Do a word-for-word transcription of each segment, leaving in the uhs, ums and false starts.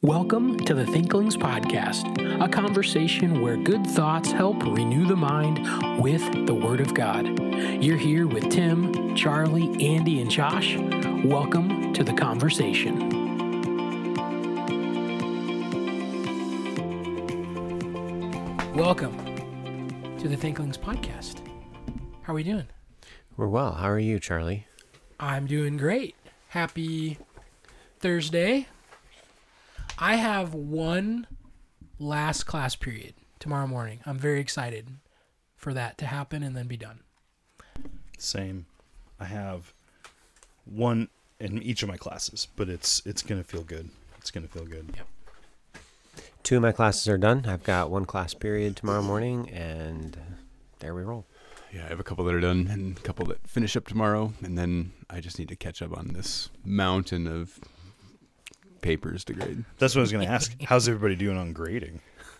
Welcome to the Thinklings Podcast, a conversation where good thoughts help renew the mind with the Word of God. You're here with Tim, Charlie, Andy, and Josh. Welcome to the conversation. Welcome to the Thinklings Podcast. How are we doing? We're well. How are you, Charlie? I'm doing great. Happy Thursday. I have one last class period tomorrow morning. I'm very excited for that to happen and then be done. Same. I have one in each of my classes, but it's it's going to feel good. It's going to feel good. Yep. Two of my classes are done. I've got one class period tomorrow morning, and there we roll. Yeah, I have a couple that are done and a couple that finish up tomorrow, and then I just need to catch up on this mountain of papers to grade. That's what I was going to ask. How's everybody doing on grading?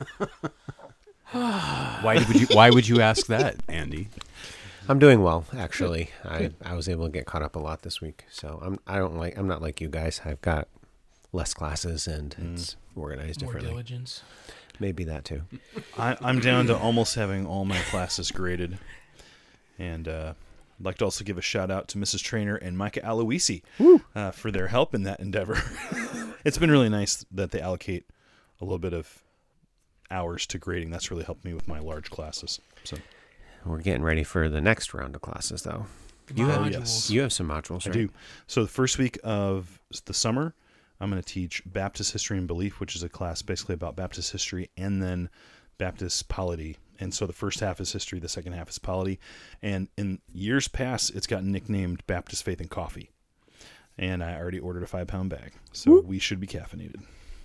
Why would you Why would you ask that, Andy? I'm doing well, actually. I, I was able to get caught up a lot this week, so I'm I don't like I'm not like you guys. I've got less classes and mm. it's organized More differently. diligence. Maybe that too. I, I'm down to almost having all my classes graded, and uh, I'd like to also give a shout out to Missus Trainer and Micah Aloisi uh, for their help in that endeavor. It's been really nice that they allocate a little bit of hours to grading. That's really helped me with my large classes. So we're getting ready for the next round of classes, though. You have, yes. you have some modules, right? I do. So the first week of the summer, I'm going to teach Baptist History and Belief, which is a class basically about Baptist history, and then Baptist polity. And so the first half is history, the second half is polity. And in years past, it's gotten nicknamed Baptist Faith and Coffee. And I already ordered a five-pound bag, so Whoop. we should be caffeinated.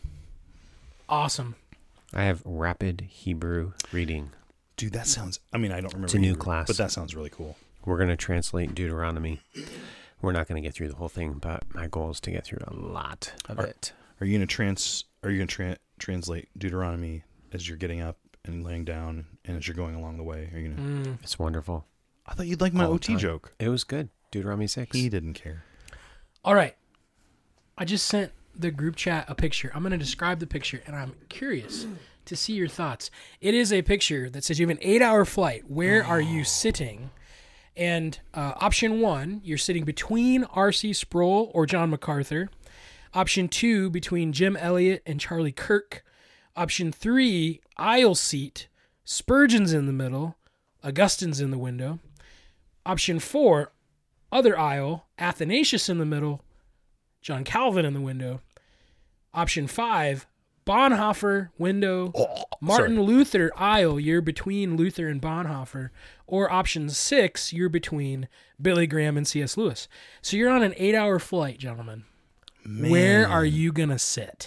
Awesome. I have rapid Hebrew reading. Dude, that sounds... I mean, I don't remember It's a new Hebrew, class. but that sounds really cool. We're going to translate Deuteronomy. We're not going to get through the whole thing, but my goal is to get through a lot of are, it. Are you going to trans? Are you going to tra- translate Deuteronomy as you're getting up and laying down, and as you're going along the way? Are you gonna? Mm. It's wonderful. I thought you'd like my All O T joke. It was good. Deuteronomy six. He didn't care. All right. I just sent the group chat a picture. I'm going to describe the picture, and I'm curious to see your thoughts. It is a picture that says you have an eight-hour flight. Where are you sitting? And uh, option one, you're sitting between R C Sproul or John MacArthur. Option two, between Jim Elliot and Charlie Kirk. Option three, aisle seat, Spurgeon's in the middle, Augustine's in the window. Option four, other aisle, Athanasius in the middle, John Calvin in the window. Option five, Bonhoeffer window, oh, Martin sorry. Luther aisle, you're between Luther and Bonhoeffer. Or option six, you're between Billy Graham and C S Lewis. So you're on an eight-hour flight, gentlemen. Man. Where are you going to sit?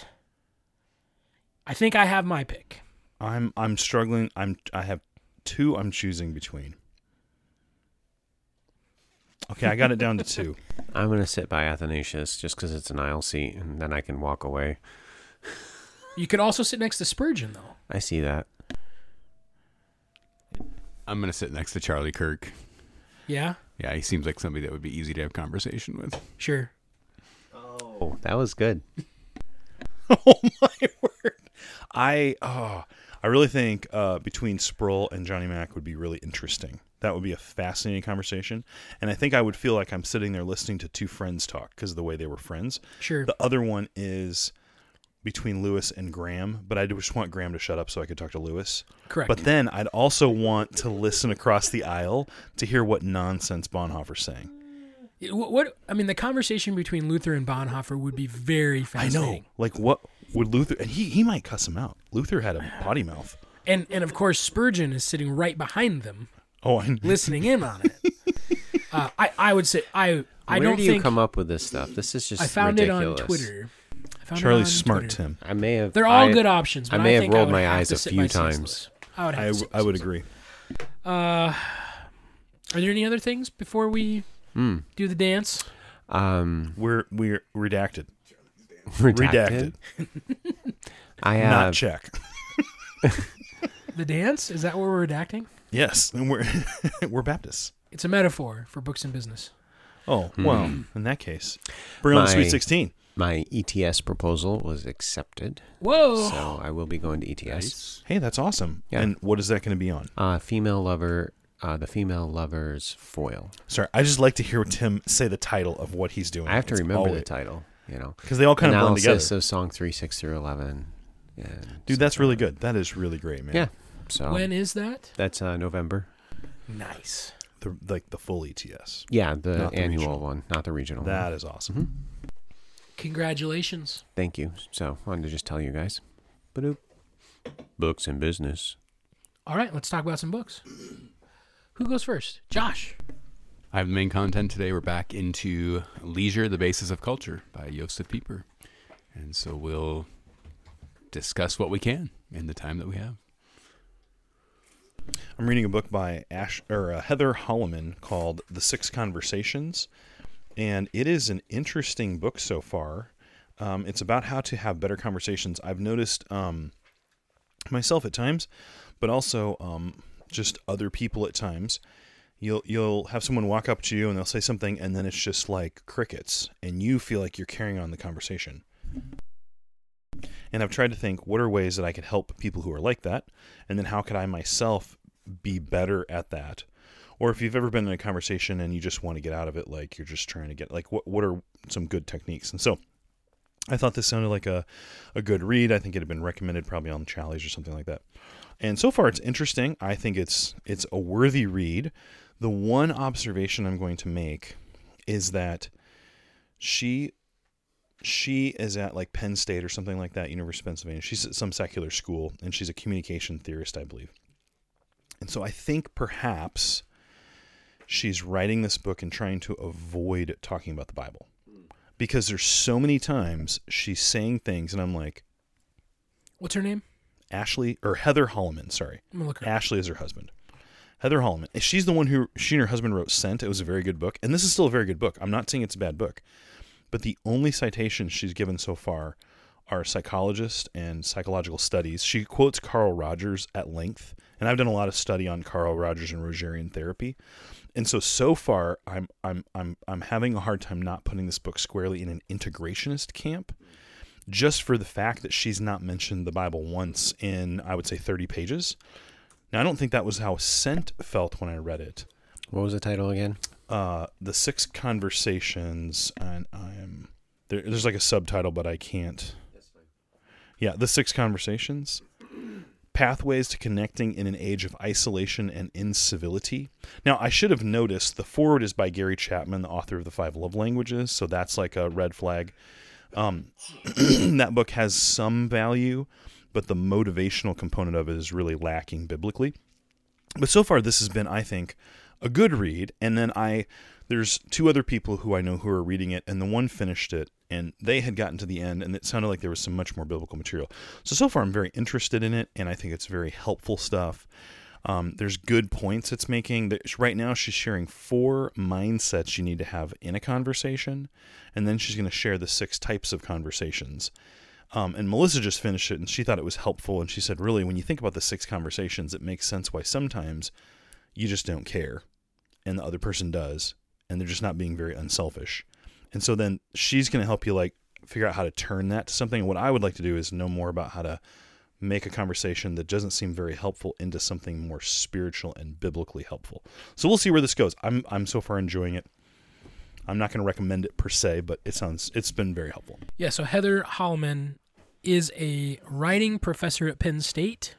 I think I have my pick. I'm I'm struggling. I'm I have two I'm choosing between. Okay, I got it down to two. I'm going to sit by Athanasius just because it's an aisle seat, and then I can walk away. You could also sit next to Spurgeon, though. I see that. I'm going to sit next to Charlie Kirk. Yeah? Yeah, he seems like somebody that would be easy to have conversation with. Sure. Oh, that was good. Oh, my word. I oh, I really think uh, between Sproul and Johnny Mac would be really interesting. That would be a fascinating conversation. And I think I would feel like I'm sitting there listening to two friends talk because of the way they were friends. Sure. The other one is between Lewis and Graham, but I just want Graham to shut up so I could talk to Lewis. Correct. But then I'd also want to listen across the aisle to hear what nonsense Bonhoeffer's saying. What, what I mean, the conversation between Luther and Bonhoeffer would be very fascinating. I know. Like, what would Luther... And he, he might cuss him out. Luther had a potty mouth. And, and of course, Spurgeon is sitting right behind them, Oh, I listening in on it. uh, I, I would say... I, I Where don't do you think, come up with this stuff? This is just I found ridiculous. it on Twitter. I found Charlie's it on smart, Twitter. Tim. I may have. They're all I, good options. But I may I have think rolled I would my have eyes to a sit few by C S times. Lewis. I would have I, to sit by I would C S Lewis. agree. Uh, are there any other things before we Mm. do the dance? Um, We're we're redacted. redacted. Redacted. I have. Not check. The dance? Is that what we're redacting? Yes, and we're we're Baptists. It's a metaphor for books and business. Oh well, in that case, bring on the My- Sweet Sixteen. My E T S proposal was accepted, Whoa! so I will be going to E T S. Nice. Hey, that's awesome. Yeah. And what is that going to be on? Uh, female lover, uh, the female lover's foil. Sorry, I just like to hear Tim say the title of what he's doing. I have to It's remember the always- title, you know. because they all kind of blend Analysis together. of song three, six through eleven. And Dude, so that's really forth. good. That is really great, man. Yeah. So When is that? that's uh, November. Nice. The, like the full E T S. Yeah, the Not the annual regional. one, not the regional That one. is awesome. Mhm. Congratulations. Thank you. So wanted to just tell you guys. Ba-doop. Books and business. All right, let's talk about some books. Who goes first? Josh. I have the main content today. We're back into Leisure, the Basis of Culture by Josef Pieper. And so we'll discuss what we can in the time that we have. I'm reading a book by Ash or uh, Heather Holleman called The Six Conversations, and it is an interesting book so far. Um, it's about how to have better conversations. I've noticed um, myself at times, but also um, just other people at times. You'll you'll have someone walk up to you and they'll say something, and then it's just like crickets, and you feel like you're carrying on the conversation. And I've tried to think, what are ways that I could help people who are like that? And then how could I myself be better at that? Or if you've ever been in a conversation and you just want to get out of it, like you're just trying to get, like, what what are some good techniques? And so I thought this sounded like a, a good read. I think it had been recommended probably on Challies or something like that. And so far it's interesting. I think it's it's a worthy read. The one observation I'm going to make is that she she is at like Penn State or something like that, University of Pennsylvania. She's at some secular school, and she's a communication theorist, I believe. And so I think perhaps she's writing this book and trying to avoid talking about the Bible. Because there's so many times she's saying things, and I'm like, What's her name? Ashley, or Heather Holleman, sorry. I'm gonna look her up. Ashley is her husband. Heather Holleman. She's the one who, she and her husband wrote Scent. It was a very good book. And this is still a very good book. I'm not saying it's a bad book. But the only citations she's given so far are psychologists and psychological studies. She quotes Carl Rogers at length. And I've done a lot of study on Carl Rogers and Rogerian therapy. And so, so far, I'm I'm I'm I'm having a hard time not putting this book squarely in an integrationist camp, just for the fact that she's not mentioned the Bible once in, I would say, thirty pages. Now, I don't think that was how Scent felt when I read it. What was the title again? Uh, the Six Conversations, and I'm there, there's like a subtitle, but I can't. Yeah, The Six Conversations. Pathways to Connecting in an Age of Isolation and Incivility. Now, I should have noticed the foreword is by Gary Chapman, the author of The Five Love Languages, so that's like a red flag. Um, that book has some value, but the motivational component of it is really lacking biblically. But so far, this has been, I think, a good read. And then I, there's two other people who I know who are reading it, and the one finished it, and they had gotten to the end, and it sounded like there was some much more biblical material. So, so far, I'm very interested in it, and I think it's very helpful stuff. Um, there's good points it's making. Right now, she's sharing four mindsets you need to have in a conversation, and then she's going to share the six types of conversations. Um, and Melissa just finished it, and she thought it was helpful, and she said, really, when you think about the six conversations, it makes sense why sometimes you just don't care, and the other person does, and they're just not being very unselfish. And so then she's going to help you like figure out how to turn that to something. And what I would like to do is know more about how to make a conversation that doesn't seem very helpful into something more spiritual and biblically helpful. So we'll see where this goes. I'm I'm so far enjoying it. I'm not going to recommend it per se, but it sounds it's been very helpful. Yeah, so Heather Holleman is a writing professor at Penn State.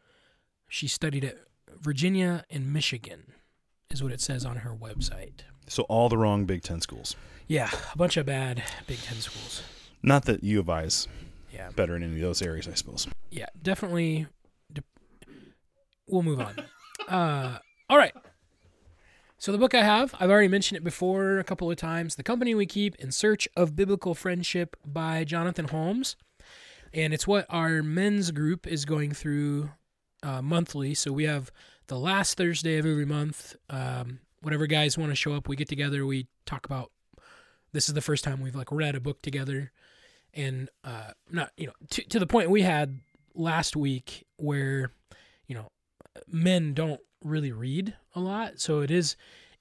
She studied at Virginia and Michigan, is what it says on her website. So all the wrong Big Ten schools. Yeah, a bunch of bad Big Ten schools. Not that U of I is Yeah, better in any of those areas, I suppose. yeah, definitely. De- we'll move on. Uh, all right. So the book I have, I've already mentioned it before a couple of times, The Company We Keep in Search of Biblical Friendship by Jonathan Holmes. And it's what our men's group is going through uh, monthly. So we have the last Thursday of every month. Um, whatever guys want to show up, we get together, we talk about, this is the first time we've like read a book together. And uh, not, you know, to, to the point we had last week where, you know, men don't really read a lot. So it is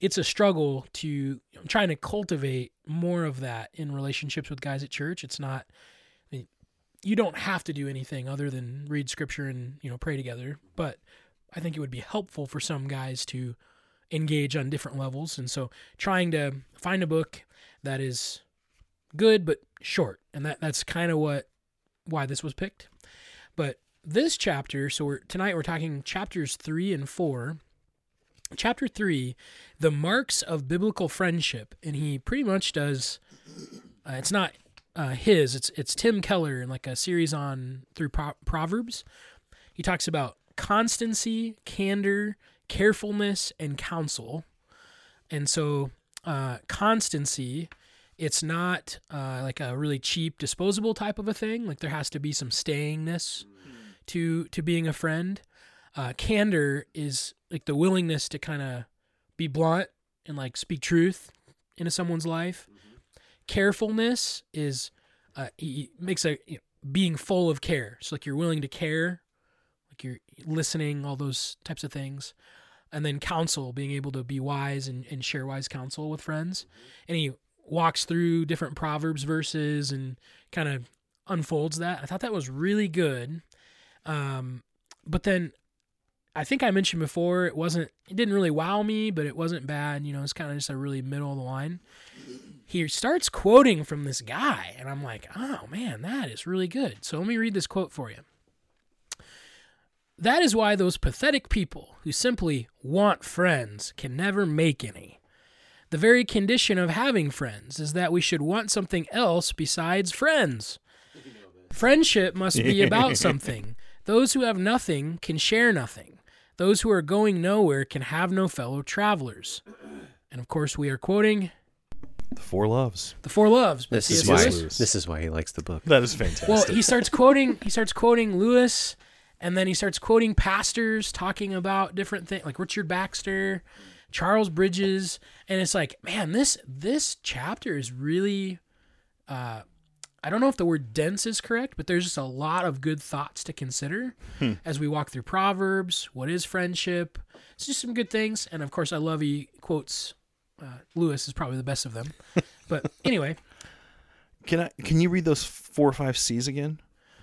it's a struggle to, I'm trying to cultivate more of that in relationships with guys at church. It's not, I mean, you don't have to do anything other than read scripture and, you know, pray together. But I think it would be helpful for some guys to engage on different levels. And so trying to find a book that is good but short. And that, that's kind of what, why this was picked. But this chapter, so we're, tonight we're talking chapters three and four. Chapter three, the marks of biblical friendship. And he pretty much does, uh, it's not uh, his, it's it's Tim Keller in like a series on through Pro- Proverbs. He talks about constancy, candor, carefulness, and counsel. And so uh, constancy, it's not uh, like a really cheap, disposable type of a thing. Like there has to be some stayingness to to being a friend. Uh, candor is like the willingness to kind of be blunt and like speak truth into someone's life. Mm-hmm. Carefulness is uh, he makes a you know, being full of care. So like you're willing to care, like you're listening, all those types of things. And then counsel, being able to be wise and, and share wise counsel with friends. Mm-hmm. And he walks through different Proverbs verses and kind of unfolds that. I thought that was really good. Um, but then I think I mentioned before, it wasn't, it didn't really wow me, but it wasn't bad. You know, it's kind of just a really middle of the line. He starts quoting from this guy, and I'm like, oh man, that is really good. So let me read this quote for you. That is why those pathetic people who simply want friends can never make any. The very condition of having friends is that we should want something else besides friends. Friendship must be about something. Those who have nothing can share nothing. Those who are going nowhere can have no fellow travelers. And of course, we are quoting The Four Loves. The Four Loves. This C S is why. Lewis. This is why he likes the book. That is fantastic. Well, he starts quoting. He starts quoting Lewis, and then he starts quoting pastors talking about different things, like Richard Baxter, Charles Bridges, and it's like, man, this this chapter is really. Uh, I don't know if the word dense is correct, but there's just a lot of good thoughts to consider hmm. as we walk through Proverbs. What is friendship? It's just some good things. And of course, I love he quotes, uh, Lewis is probably the best of them. But anyway. Can I? Can you read those four or five C's again?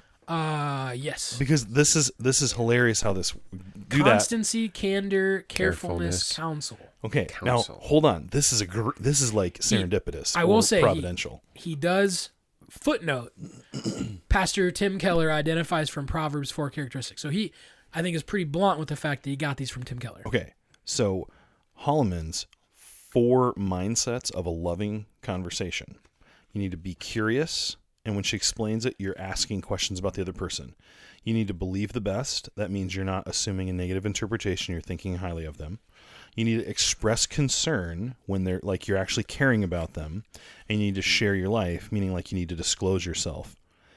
Uh, yes. Because this is this is hilarious how this do Constancy, that. candor, carefulness, Carefulness. counsel. Okay, Counsel. now hold on. This is a gr- this is like serendipitous. He, I will or say providential. He, he does. Footnote, Pastor Tim Keller identifies from Proverbs four characteristics. So he, I think, is pretty blunt with the fact that he got these from Tim Keller. Okay, so Holloman's four mindsets of a loving conversation. You need to be curious, and when she explains it, you're asking questions about the other person. You need to believe the best. That means you're not assuming a negative interpretation. You're thinking highly of them. You need to express concern when they're like you're actually caring about them, and you need to share your life, meaning like you need to disclose yourself.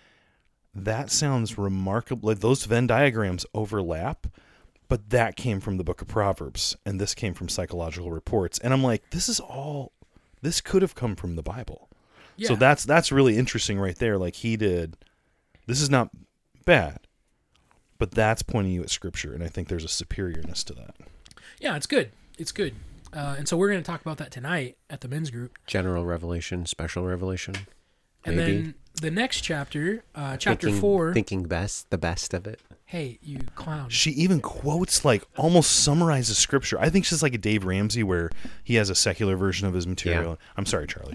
That sounds remarkable. Like those Venn diagrams overlap, but that came from the book of Proverbs, and this came from psychological reports. And I'm like, this is all, this could have come from the Bible. Yeah. So that's that's really interesting right there. Like he did, this is not bad, but that's pointing you at Scripture, and I think there's a superiorness to that. Yeah, it's good. It's good. Uh, and so we're going to talk about that tonight at the men's group. General revelation, special revelation. And maybe. then the next chapter, uh, chapter thinking, four. Thinking best, the best of it. Hey, you clown. She even quotes, like, almost summarizes Scripture. I think she's like a Dave Ramsey where he has a secular version of his material. Yeah. I'm sorry, Charlie.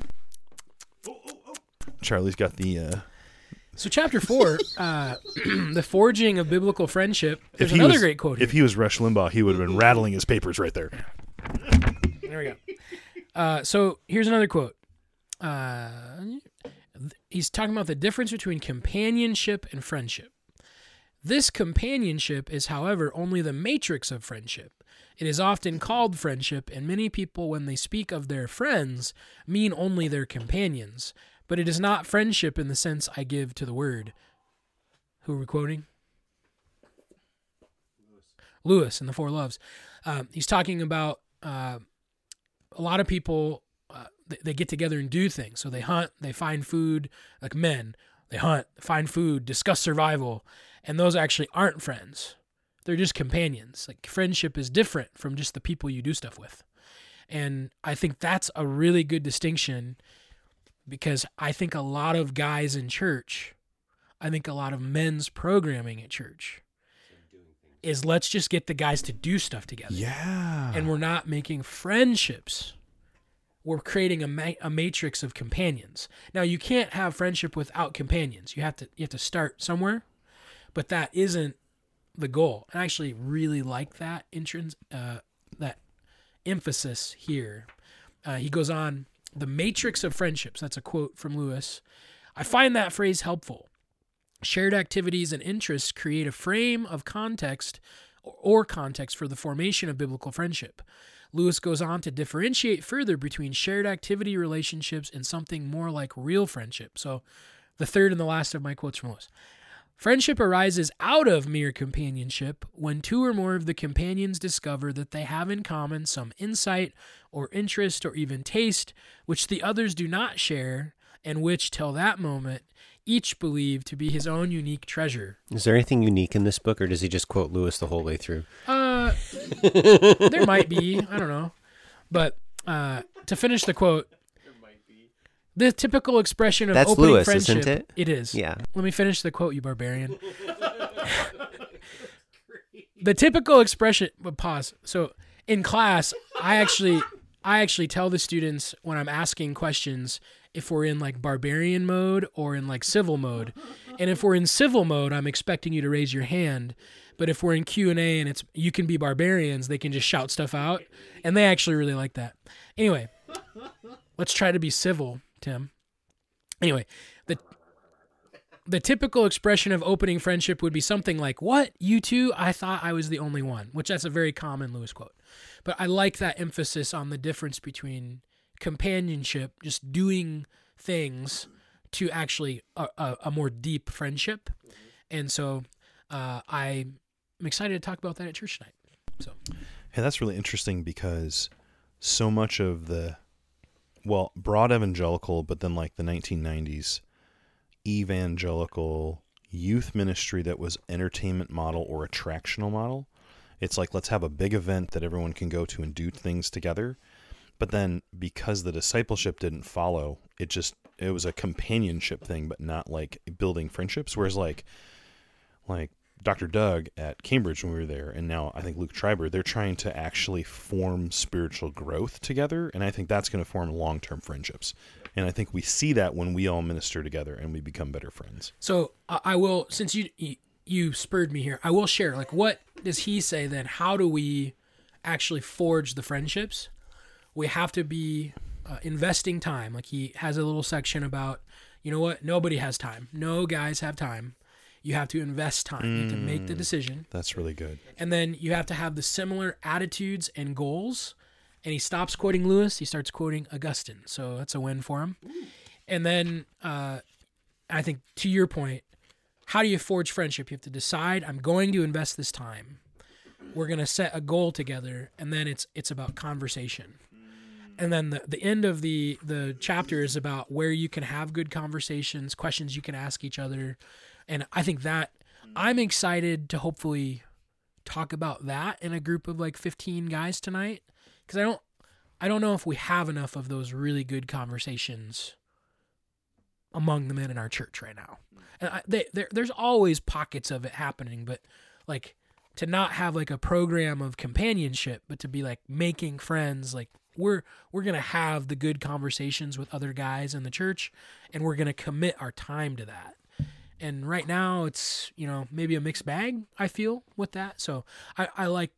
Charlie's got the... Uh, So chapter four, uh, the forging of biblical friendship. There's if he another was, great quote here. If he was Rush Limbaugh, he would have been rattling his papers right there. There we go. Uh, so here's another quote. Uh, he's talking about the difference between companionship and friendship. This companionship is, however, only the matrix of friendship. It is often called friendship, and many people, when they speak of their friends, mean only their companions. But it is not friendship in the sense I give to the word. Who are we quoting? Lewis, Lewis in The Four Loves. Um, he's talking about uh, a lot of people, uh, they, they get together and do things. So they hunt, they find food, like men. They hunt, find food, discuss survival. And those actually aren't friends. They're just companions. Like friendship is different from just the people you do stuff with. And I think that's a really good distinction, because I think a lot of guys in church, I think a lot of men's programming at church is let's just get the guys to do stuff together. Yeah. And we're not making friendships. We're creating a, ma- a matrix of companions. Now, you can't have friendship without companions. You have to you have to start somewhere, but that isn't the goal. And I actually really like that entrance, uh, that emphasis here. Uh, he goes on, the matrix of friendships. That's a quote from Lewis. I find that phrase helpful. Shared activities and interests create a frame of context or context for the formation of biblical friendship. Lewis goes on to differentiate further between shared activity relationships and something more like real friendship. So the third and the last of my quotes from Lewis. Friendship arises out of mere companionship when two or more of the companions discover that they have in common some insight or interest or even taste which the others do not share, and which, till that moment, each believed to be his own unique treasure. Is there anything unique in this book, or does he just quote Lewis the whole way through? Uh, there might be. I don't know. But uh, to finish the quote, the typical expression of That's opening Lewis, friendship. isn't it? It is. Yeah. Let me finish the quote, you barbarian. The typical expression. But pause. So in class, I actually, I actually tell the students when I'm asking questions if we're in like barbarian mode or in like civil mode. And if we're in civil mode, I'm expecting you to raise your hand. But if we're in Q and A and it's you can be barbarians, they can just shout stuff out. And they actually really like that. Anyway, let's try to be civil, Tim. Anyway, the the typical expression of opening friendship would be something like, "What? You two? I thought I was the only one," which that's a very common Lewis quote. But I like that emphasis on the difference between companionship, just doing things, to actually a, a, a more deep friendship. And so uh, I'm excited to talk about that at church tonight. So, hey, that's really interesting, because so much of the, well, broad evangelical, but then like the nineteen nineties evangelical youth ministry that was entertainment model or attractional model. It's like, let's have a big event that everyone can go to and do things together. But then because the discipleship didn't follow, it just, it was a companionship thing, but not like building friendships. Whereas like, like Doctor Doug at Cambridge when we were there, and now I think Luke Schreiber, they're trying to actually form spiritual growth together. And I think that's going to form long-term friendships. And I think we see that when we all minister together and we become better friends. So uh, I will, since you, you you spurred me here, I will share, like, what does he say then? How do we actually forge the friendships? We have to be uh, investing time. Like, he has a little section about, you know what, nobody has time. No guys have time. You have to invest time. Mm, you have to make the decision. That's really good. And then you have to have the similar attitudes and goals. And he stops quoting Lewis. He starts quoting Augustine. So that's a win for him. And then uh, I think to your point, how do you forge friendship? You have to decide, I'm going to invest this time. We're going to set a goal together. And then it's it's about conversation. And then the, the end of the, the chapter is about where you can have good conversations, questions you can ask each other. And I think that I'm excited to hopefully talk about that in a group of like fifteen guys tonight. Because I don't, I don't know if we have enough of those really good conversations among the men in our church right now. And I, they, there's always pockets of it happening, but like to not have like a program of companionship, but to be like making friends, like we're we're gonna have the good conversations with other guys in the church, and we're gonna commit our time to that. And right now, it's you know maybe a mixed bag. I feel with that, so I, I like.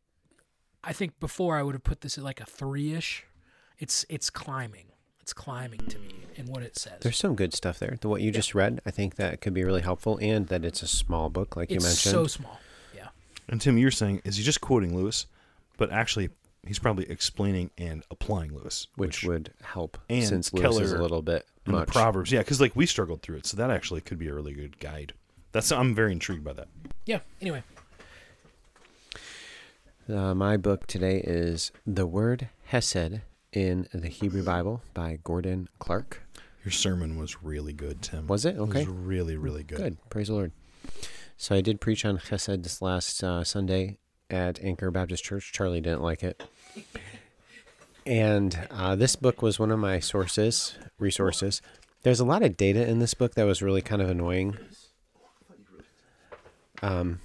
I think before I would have put this at like a three-ish. It's it's climbing. It's climbing to me in what it says. There's some good stuff there. The what you yeah. just read, I think that could be really helpful, and that it's a small book, like it's you mentioned. It's so small. Yeah. And Tim, you're saying, is he just quoting Lewis? But actually, he's probably explaining and applying Lewis. Which, which would help, and since Lewis Keller is a little bit and much. The Proverbs. Yeah, because like we struggled through it, so that actually could be a really good guide. That's I'm very intrigued by that. Yeah, anyway. Uh, my book today is The Word Hesed in the Hebrew Bible by Gordon Clark. Your sermon was really good, Tim. Was it? Okay. It was really, really good. Good. Praise the Lord. So I did preach on Chesed this last uh, Sunday at Anchor Baptist Church. Charlie didn't like it. And uh, this book was one of my sources, resources. There's a lot of data in this book that was really kind of annoying. Um,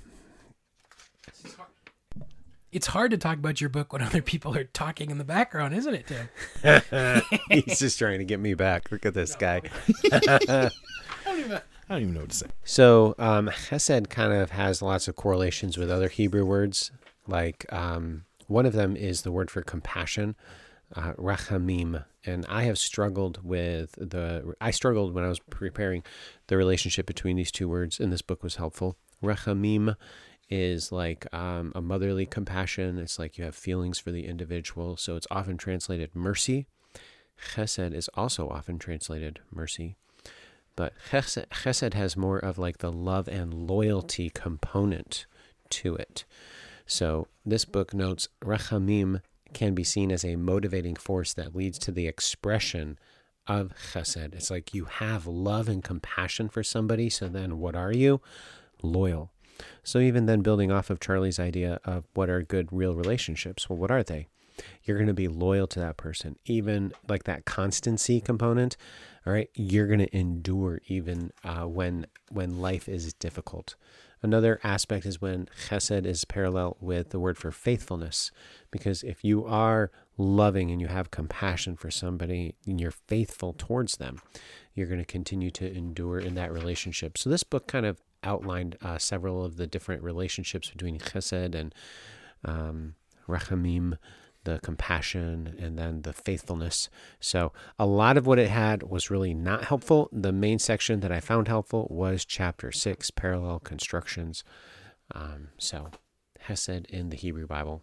It's hard to talk about your book when other people are talking in the background, isn't it, Tim? he's just trying to get me back. Look at this guy. I don't even. I don't even know what to say. So um, chesed kind of has lots of correlations with other Hebrew words. Like um, one of them is the word for compassion, uh, rachamim. And I have struggled with the, I struggled when I was preparing the relationship between these two words, and this book was helpful. Rachamim is like um, a motherly compassion. It's like you have feelings for the individual. So it's often translated mercy. Chesed is also often translated mercy. But chesed, chesed has more of like the love and loyalty component to it. So this book notes rachamim can be seen as a motivating force that leads to the expression of chesed. It's like you have love and compassion for somebody. So then what are you? Loyal. So even then, building off of Charlie's idea of what are good real relationships, well, what are they? You're going to be loyal to that person, even like that constancy component. All right, you're going to endure even uh, when when life is difficult. Another aspect is when chesed is parallel with the word for faithfulness, because if you are loving and you have compassion for somebody and you're faithful towards them, you're going to continue to endure in that relationship. So this book kind of outlined uh, several of the different relationships between chesed and um, rachamim, the compassion, and then the faithfulness. So a lot of what it had was really not helpful. The main section that I found helpful was chapter six, parallel constructions. Um, so chesed in the Hebrew Bible.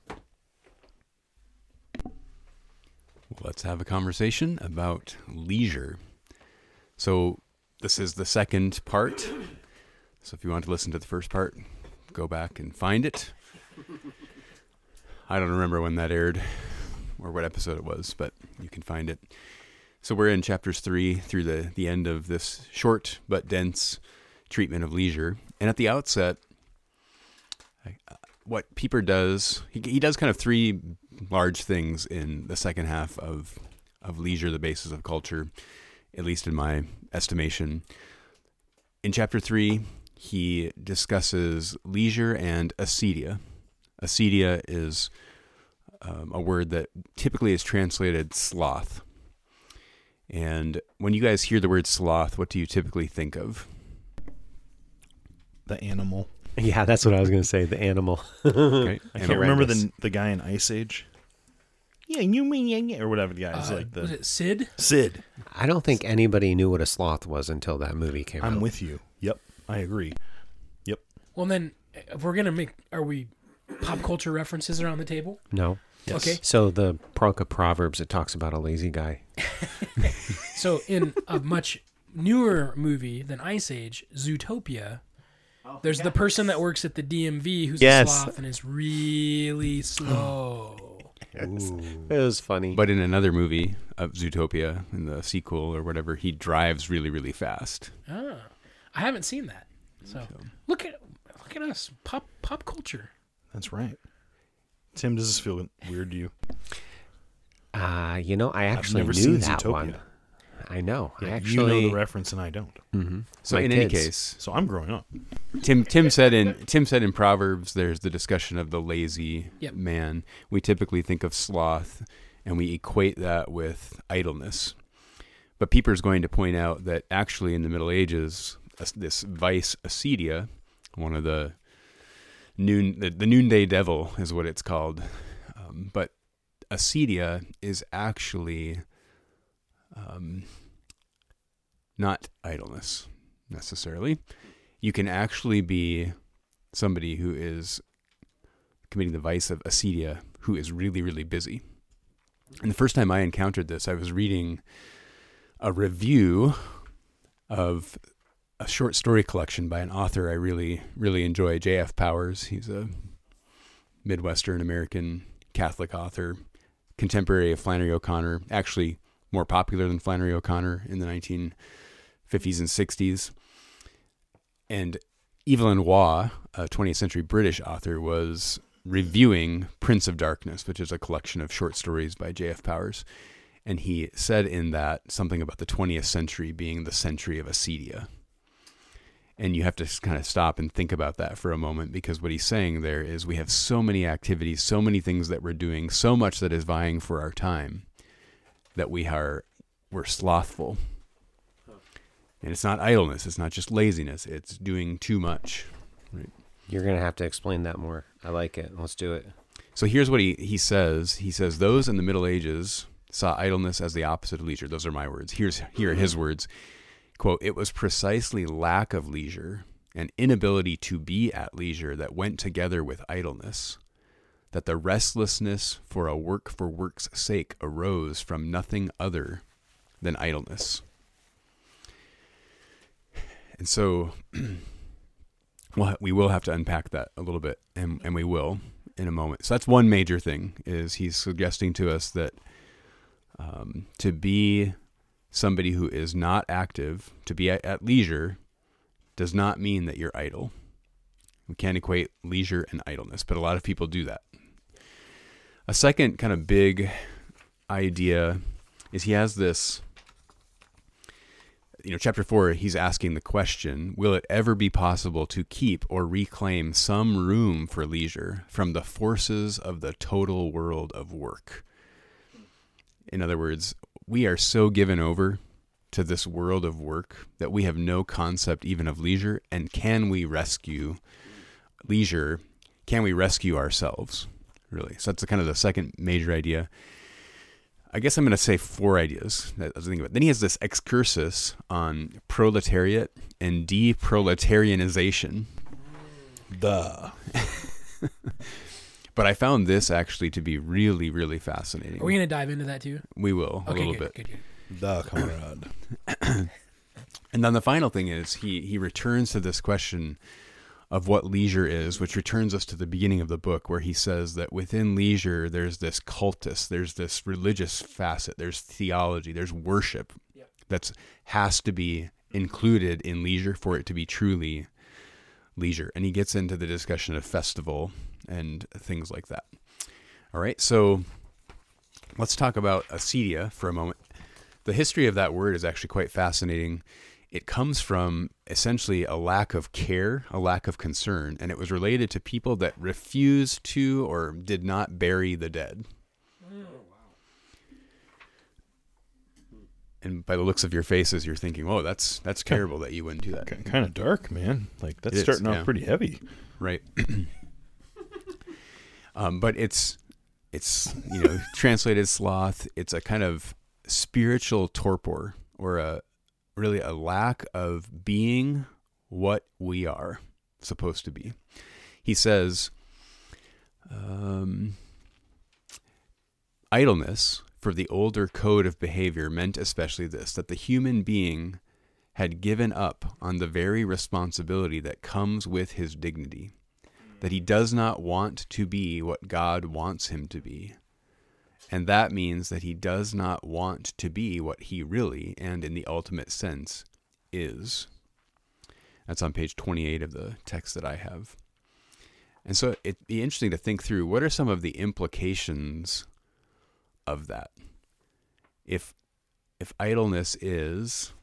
Let's have a conversation about leisure. So this is the second part. So if you want to listen to the first part, go back and find it. I don't remember when that aired or what episode it was, but you can find it. So we're in chapters three through the, the end of this short but dense treatment of leisure. And at the outset, I, uh, what Pieper does, he, he does kind of three large things in the second half of, of Leisure, the Basis of Culture, at least in my estimation. In chapter three, he discusses leisure and acedia. Acedia is um, a word that typically is translated sloth. And when you guys hear the word sloth, what do you typically think of? The animal. Yeah, that's what I was going to say, the animal. Okay. I can't remember the the guy in Ice Age. Yeah, you mean or whatever the guy is Uh, like the was it Sid? Sid. I don't think anybody knew what a sloth was until that movie came out. I'm with you. Yep, I agree. Yep. Well, then, if we're gonna make, are we pop culture references around the table? No. Yes. Okay. So the Book of Proverbs, it talks about a lazy guy. So in a much newer movie than Ice Age, Zootopia, there's the person that works at the D M V who's Yes. a sloth and is really slow. It was funny. But in another movie of Zootopia, in the sequel or whatever, he drives really, really fast. Ah, I haven't seen that. So look at look at us, pop pop culture. That's right. Tim, does this feel weird to you? Uh, you know, I actually never knew seen that Zootopia. one. I know. I Yeah, actually you know the reference and I don't. Mhm. So My in any kids. case, So I'm growing up. Tim Tim said in Tim said in Proverbs, there's the discussion of the lazy Yep. man. We typically think of sloth, and we equate that with idleness. But Pieper's going to point out that actually in the Middle Ages, as- this vice acedia, one of the noon the, the noonday devil is what it's called. Um, but acedia is actually um, not idleness necessarily. You can actually be somebody who is committing the vice of acedia, who is really, really busy. And the first time I encountered this, I was reading a review of a short story collection by an author I really, really enjoy, J F Powers. He's a Midwestern American Catholic author, contemporary of Flannery O'Connor, actually more popular than Flannery O'Connor in the nineteen fifties and sixties. And Evelyn Waugh, a twentieth century British author, was reviewing Prince of Darkness, which is a collection of short stories by J F Powers. And he said in that something about the twentieth century being the century of acedia. And you have to kind of stop and think about that for a moment, because what he's saying there is we have so many activities, so many things that we're doing, so much that is vying for our time, that we are, we're slothful. And it's not idleness. It's not just laziness. It's doing too much. Right? You're going to have to explain that more. I like it. Let's do it. So here's what he, he says. He says, those in the Middle Ages saw idleness as the opposite of leisure. Those are my words. Here's here are his words. Quote, it was precisely lack of leisure and inability to be at leisure that went together with idleness, that the restlessness for a work for work's sake arose from nothing other than idleness. And so well, we will have to unpack that a little bit, and, and we will in a moment. So that's one major thing, is he's suggesting to us that um, to be somebody who is not active, to be at, at leisure, does not mean that you're idle. We can't equate leisure and idleness, but a lot of people do that. A second kind of big idea is he has this, you know, chapter four, he's asking the question, will it ever be possible to keep or reclaim some room for leisure from the forces of the total world of work? In other words, we are so given over to this world of work that we have no concept even of leisure. And can we rescue leisure? Can we rescue ourselves, really? So that's the, kind of the second major idea. I guess I'm going to say four ideas that I was thinking about. Then he has this excursus on proletariat and deproletarianization. Duh. But I found this actually to be really, really fascinating. Are we going to dive into that too? We will, a Okay, little good, bit. good, good. Duh, comrade. And then the final thing is he, he returns to this question of what leisure is, which returns us to the beginning of the book, where he says that within leisure, there's this cultus, there's this religious facet, there's theology, there's worship Yep. that has to be included in leisure for it to be truly leisure. And he gets into the discussion of festival and things like that. All right, so let's talk about acedia for a moment. The history of that word is actually quite fascinating. It comes from essentially a lack of care, a lack of concern, and it was related to people that refused to or did not bury the dead. And by the looks of your faces, you're thinking, "Oh, that's that's terrible that you wouldn't do that." Kind of dark, man. Like that's It is, starting off yeah. pretty heavy. Right. um, but it's it's you know translated sloth. It's a kind of spiritual torpor, or a really a lack of being what we are supposed to be. He says, um, idleness for the older code of behavior meant especially this, that the human being had given up on the very responsibility that comes with his dignity, that he does not want to be what God wants him to be. And that means that he does not want to be what he really, and in the ultimate sense, is. That's on page twenty-eight of the text that I have. And so it'd be interesting to think through, what are some of the implications of that? If if idleness is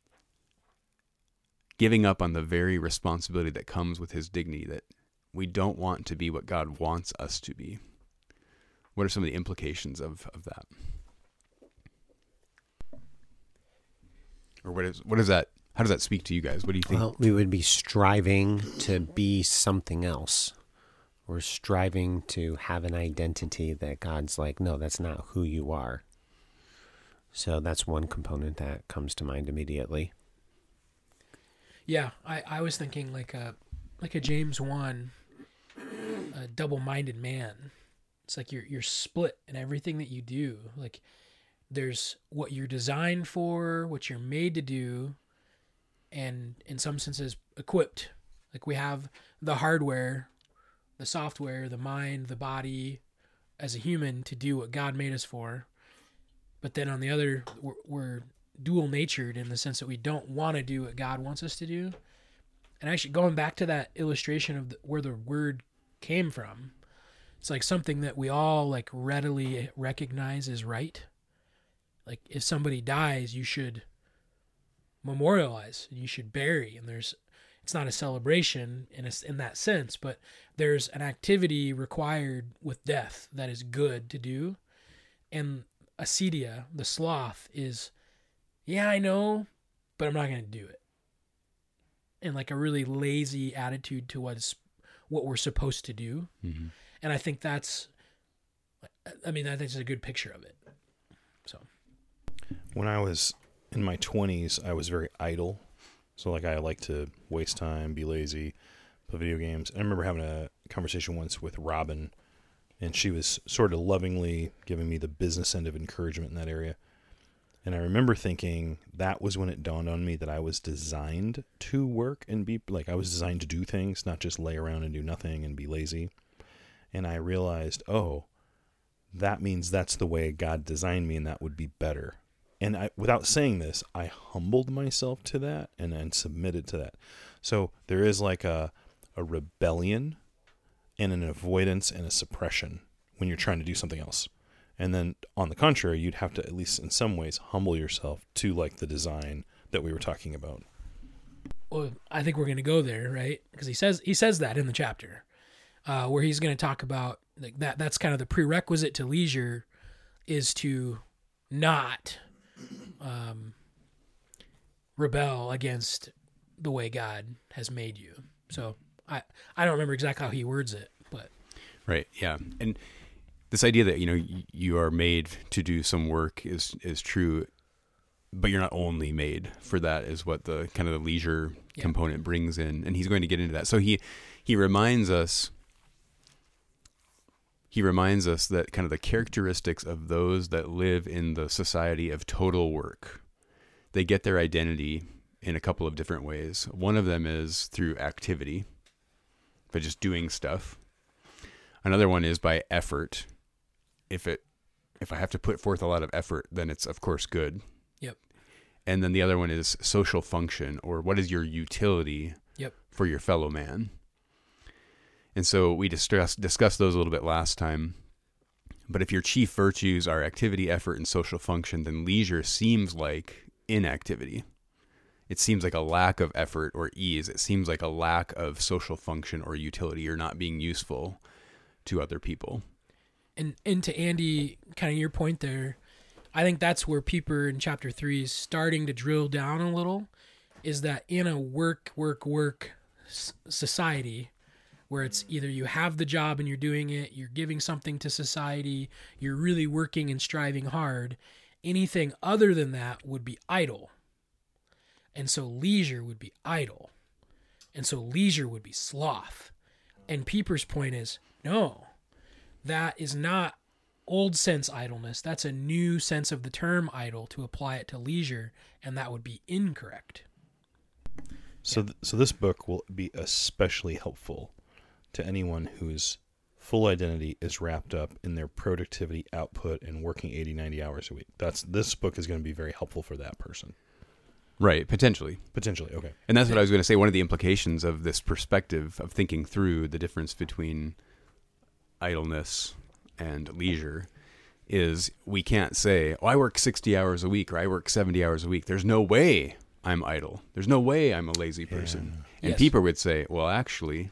giving up on the very responsibility that comes with his dignity, that we don't want to be what God wants us to be, what are some of the implications of, of that? Or what is what is that? How does that speak to you guys? What do you think? Well, we would be striving to be something else. We're striving to have an identity that God's like, no, that's not who you are. So that's one component that comes to mind immediately. Yeah, I, I was thinking like a like a James one, a double-minded man. It's like you're you're split in everything that you do. Like there's what you're designed for, what you're made to do, and in some senses equipped. Like we have the hardware, the software, the mind, the body as a human to do what God made us for. But then on the other, we're, we're dual natured in the sense that we don't want to do what God wants us to do. And actually going back to that illustration of the, where the word came from, It's like something that we all like readily recognize is right. Like if somebody dies, you should memorialize, you should bury, and there's it's not a celebration in a, in that sense, but there's an activity required with death that is good to do. And acedia, the sloth, is, yeah, I know, but I'm not going to do it. And like a really lazy attitude to what's what we're supposed to do. Mm-hmm. And I think that's, I mean, I think it's a good picture of it. So When I was in my twenties, I was very idle. So, like, I like to waste time, be lazy, play video games. And I remember having a conversation once with Robin, and she was sort of lovingly giving me the business end of encouragement in that area. And I remember thinking that was when it dawned on me that I was designed to work and be, like, I was designed to do things, not just lay around and do nothing and be lazy. And I realized, oh, that means that's the way God designed me, and that would be better. And I, without saying this, I humbled myself to that and, and submitted to that. So there is like a, a rebellion and an avoidance and a suppression when you're trying to do something else. And then on the contrary, you'd have to, at least in some ways, humble yourself to like the design that we were talking about. well, I think we're going to go there, right? Because he says he says that in the chapter uh, where he's going to talk about like that. That's kind of the prerequisite to leisure, is to not um, rebel against the way God has made you. So I I don't remember exactly how he words it, but right, yeah, and this idea that you know you are made to do some work is is true. But you're not only made for that, is what the kind of the leisure yeah. component brings in, and he's going to get into that. So he he reminds us he reminds us that kind of the characteristics of those that live in the society of total work, they get their identity in a couple of different ways. One of them is through activity, by just doing stuff. Another one is by effort. If it if I have to put forth a lot of effort, then it's of course good. Yep. And then the other one is social function, or what is your utility yep. for your fellow man. And so we discussed, discussed those a little bit last time. But if your chief virtues are activity, effort, and social function, then leisure seems like inactivity. It seems like a lack of effort or ease. It seems like a lack of social function or utility. You're not being useful to other people. And and to Andy, kind of your point there, I think that's where Pieper in chapter three is starting to drill down a little, is that in a work, work, work society where it's either you have the job and you're doing it, you're giving something to society, you're really working and striving hard, anything other than that would be idle. And so leisure would be idle. And so leisure would be sloth. And Pieper's point is, no, that is not old sense idleness. That's a new sense of the term idle to apply it to leisure, and that would be incorrect. So, Yeah. th- so this book will be especially helpful to anyone whose full identity is wrapped up in their productivity output and working eighty, ninety hours a week. That's this book is going to be very helpful for that person. Right, potentially. Potentially, okay. And that's what I was going to say. One of the implications of this perspective of thinking through the difference between idleness and leisure is we can't say, oh, I work sixty hours a week or I work seventy hours a week. There's no way I'm idle. There's no way I'm a lazy person. Yeah. And Yes. Pieper would say, well, actually,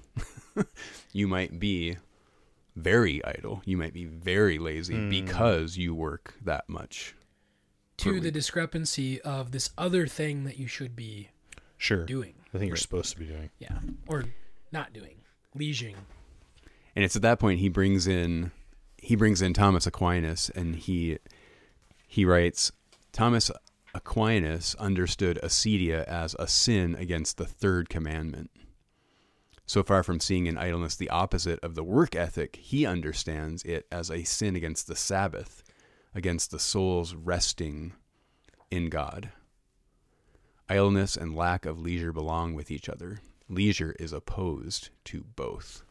you might be very idle. You might be very lazy Mm. because you work that much. To per the week. discrepancy of this other thing that you should be Sure. doing. The thing you're supposed to be doing. Yeah. Or not doing. Leising. And it's at that point he brings in he brings in Thomas Aquinas, and he he writes, Thomas Aquinas understood acedia as a sin against the third commandment. So far from seeing in idleness the opposite of the work ethic, he understands it as a sin against the Sabbath, against the soul's resting in God. Idleness and lack of leisure belong with each other. Leisure is opposed to both.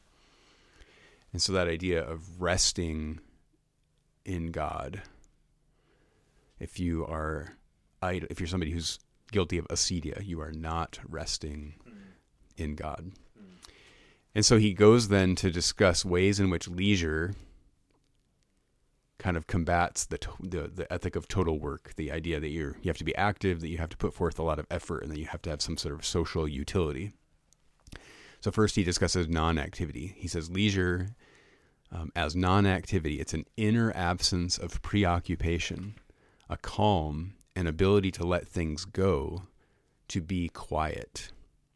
And so that idea of resting in God, if you are idle, if you're somebody who's guilty of acedia, you are not resting in God. And so he goes then to discuss ways in which leisure kind of combats the, to- the the ethic of total work, the idea that you're you have to be active, that you have to put forth a lot of effort, and that you have to have some sort of social utility. So first he discusses non-activity. He says leisure um, as non-activity, it's an inner absence of preoccupation, a calm, an ability to let things go, to be quiet.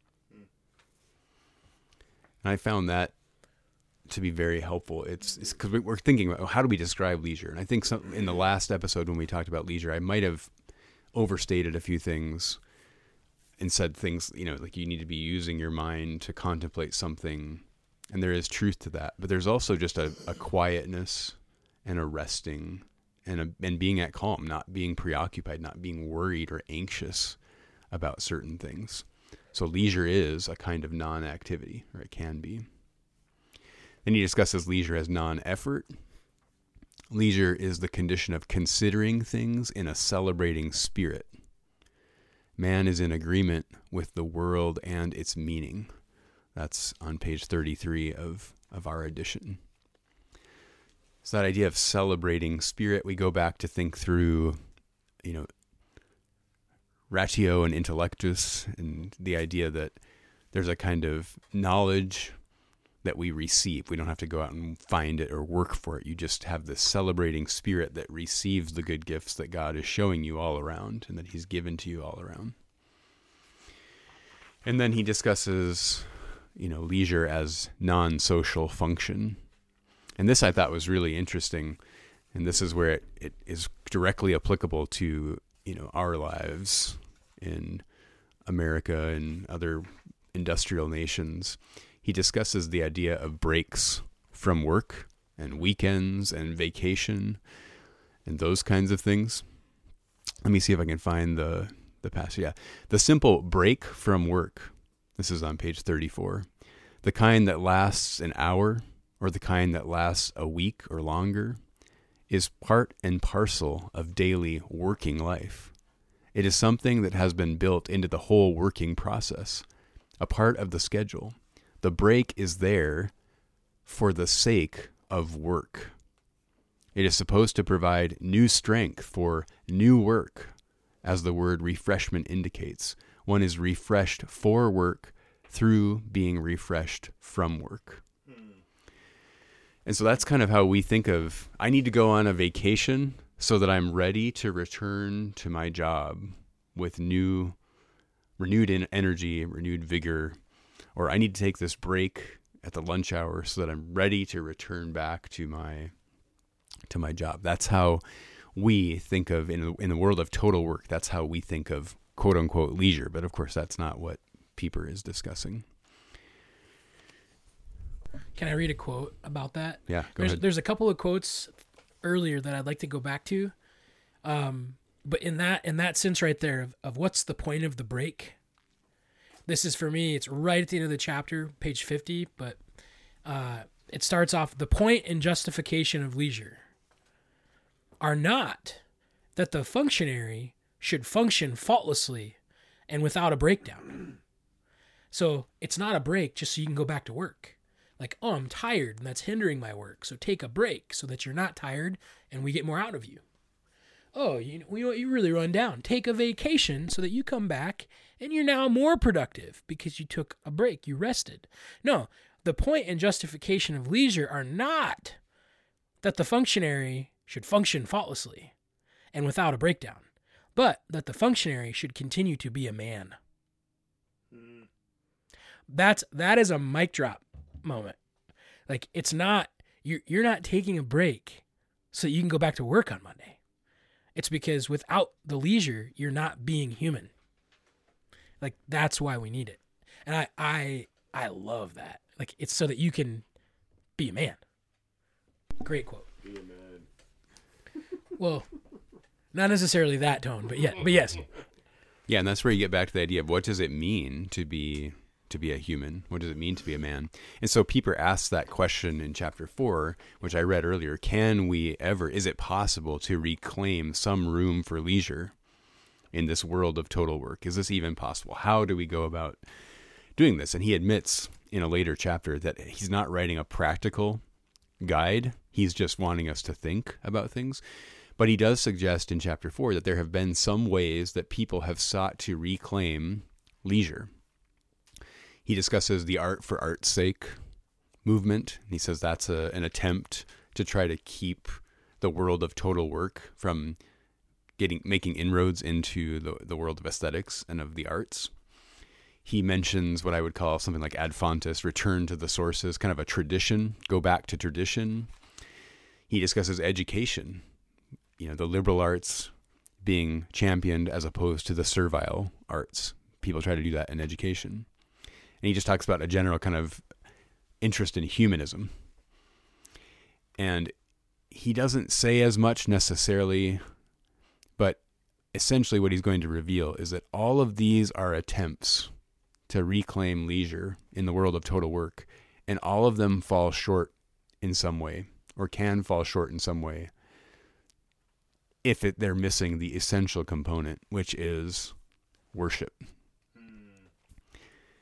And I found that to be very helpful. It's because we're thinking about how do we describe leisure, and I think some, in the last episode when we talked about leisure, I might have overstated a few things and said things, you know, like you need to be using your mind to contemplate something, and there is truth to that. But there's also just a, a quietness and a resting and a, and being at calm, not being preoccupied, not being worried or anxious about certain things. So leisure is a kind of non-activity, or it can be. Then he discusses leisure as non-effort. Leisure is the condition of considering things in a celebrating spirit. Man is in agreement with the world and its meaning. That's on page thirty-three of, of our edition. So that idea of celebrating spirit, we go back to think through, you know, ratio and intellectus, and the idea that there's a kind of knowledge that we receive. We don't have to go out and find it or work for it. You just have this celebrating spirit that receives the good gifts that God is showing you all around and that he's given to you all around. And then he discusses, you know, leisure as non-social function. And this I thought was really interesting. And this is where it, it is directly applicable to, you know, our lives in America and other industrial nations. He discusses the idea of breaks from work and weekends and vacation and those kinds of things. Let me see if I can find the, the passage. Yeah. The simple break from work. This is on page thirty-four. The kind that lasts an hour or the kind that lasts a week or longer is part and parcel of daily working life. It is something that has been built into the whole working process, a part of the schedule. The break is there for the sake of work. It is supposed to provide new strength for new work, as the word refreshment indicates. One is refreshed for work through being refreshed from work. And so that's kind of how we think of, I need to go on a vacation so that I'm ready to return to my job with new, renewed energy, renewed vigor. Or I need to take this break at the lunch hour so that I'm ready to return back to my to my job. That's how we think of, in the, in the world of total work, that's how we think of quote unquote leisure. But of course, that's not what Pieper is discussing. Can I read a quote about that? Yeah, go there's, ahead. There's a couple of quotes earlier that I'd like to go back to. Um, but in that in that sense right there of, of what's the point of the break, this is for me, it's right at the end of the chapter, page fifty, but uh, it starts off, the point and justification of leisure are not that the functionary should function faultlessly and without a breakdown. So it's not a break just so you can go back to work. Like, oh, I'm tired and that's hindering my work. So take a break so that you're not tired and we get more out of you. Oh, you, you, you really run down. Take a vacation so that you come back and you're now more productive because you took a break. You rested. No, the point and justification of leisure are not that the functionary should function faultlessly and without a breakdown, but that the functionary should continue to be a man. Mm. That's, that is a mic drop moment. Like, it's not, you're, you're not taking a break so that you can go back to work on Monday. It's because without the leisure, you're not being human. Like, that's why we need it. And I, I, I love that. Like, it's so that you can be a man. Great quote. Be a man. Well, not necessarily that tone, but yeah, but yes. Yeah, and that's where you get back to the idea of what does it mean to be to be a human? What does it mean to be a man? And so Pieper asks that question in chapter four, which I read earlier. Can we ever, is it possible to reclaim some room for leisure in this world of total work? Is this even possible? How do we go about doing this? And he admits in a later chapter that he's not writing a practical guide. He's just wanting us to think about things. But he does suggest in chapter four that there have been some ways that people have sought to reclaim leisure. He discusses the art for art's sake movement. He says that's a, an attempt to try to keep the world of total work from getting making inroads into the, the world of aesthetics and of the arts. He mentions what I would call something like ad fontes, return to the sources, kind of a tradition, go back to tradition. He discusses education, you know, the liberal arts being championed as opposed to the servile arts. People try to do that in education. And he just talks about a general kind of interest in humanism. And he doesn't say as much necessarily, but essentially what he's going to reveal is that all of these are attempts to reclaim leisure in the world of total work, and all of them fall short in some way, or can fall short in some way, if it, they're missing the essential component, which is worship. Hmm.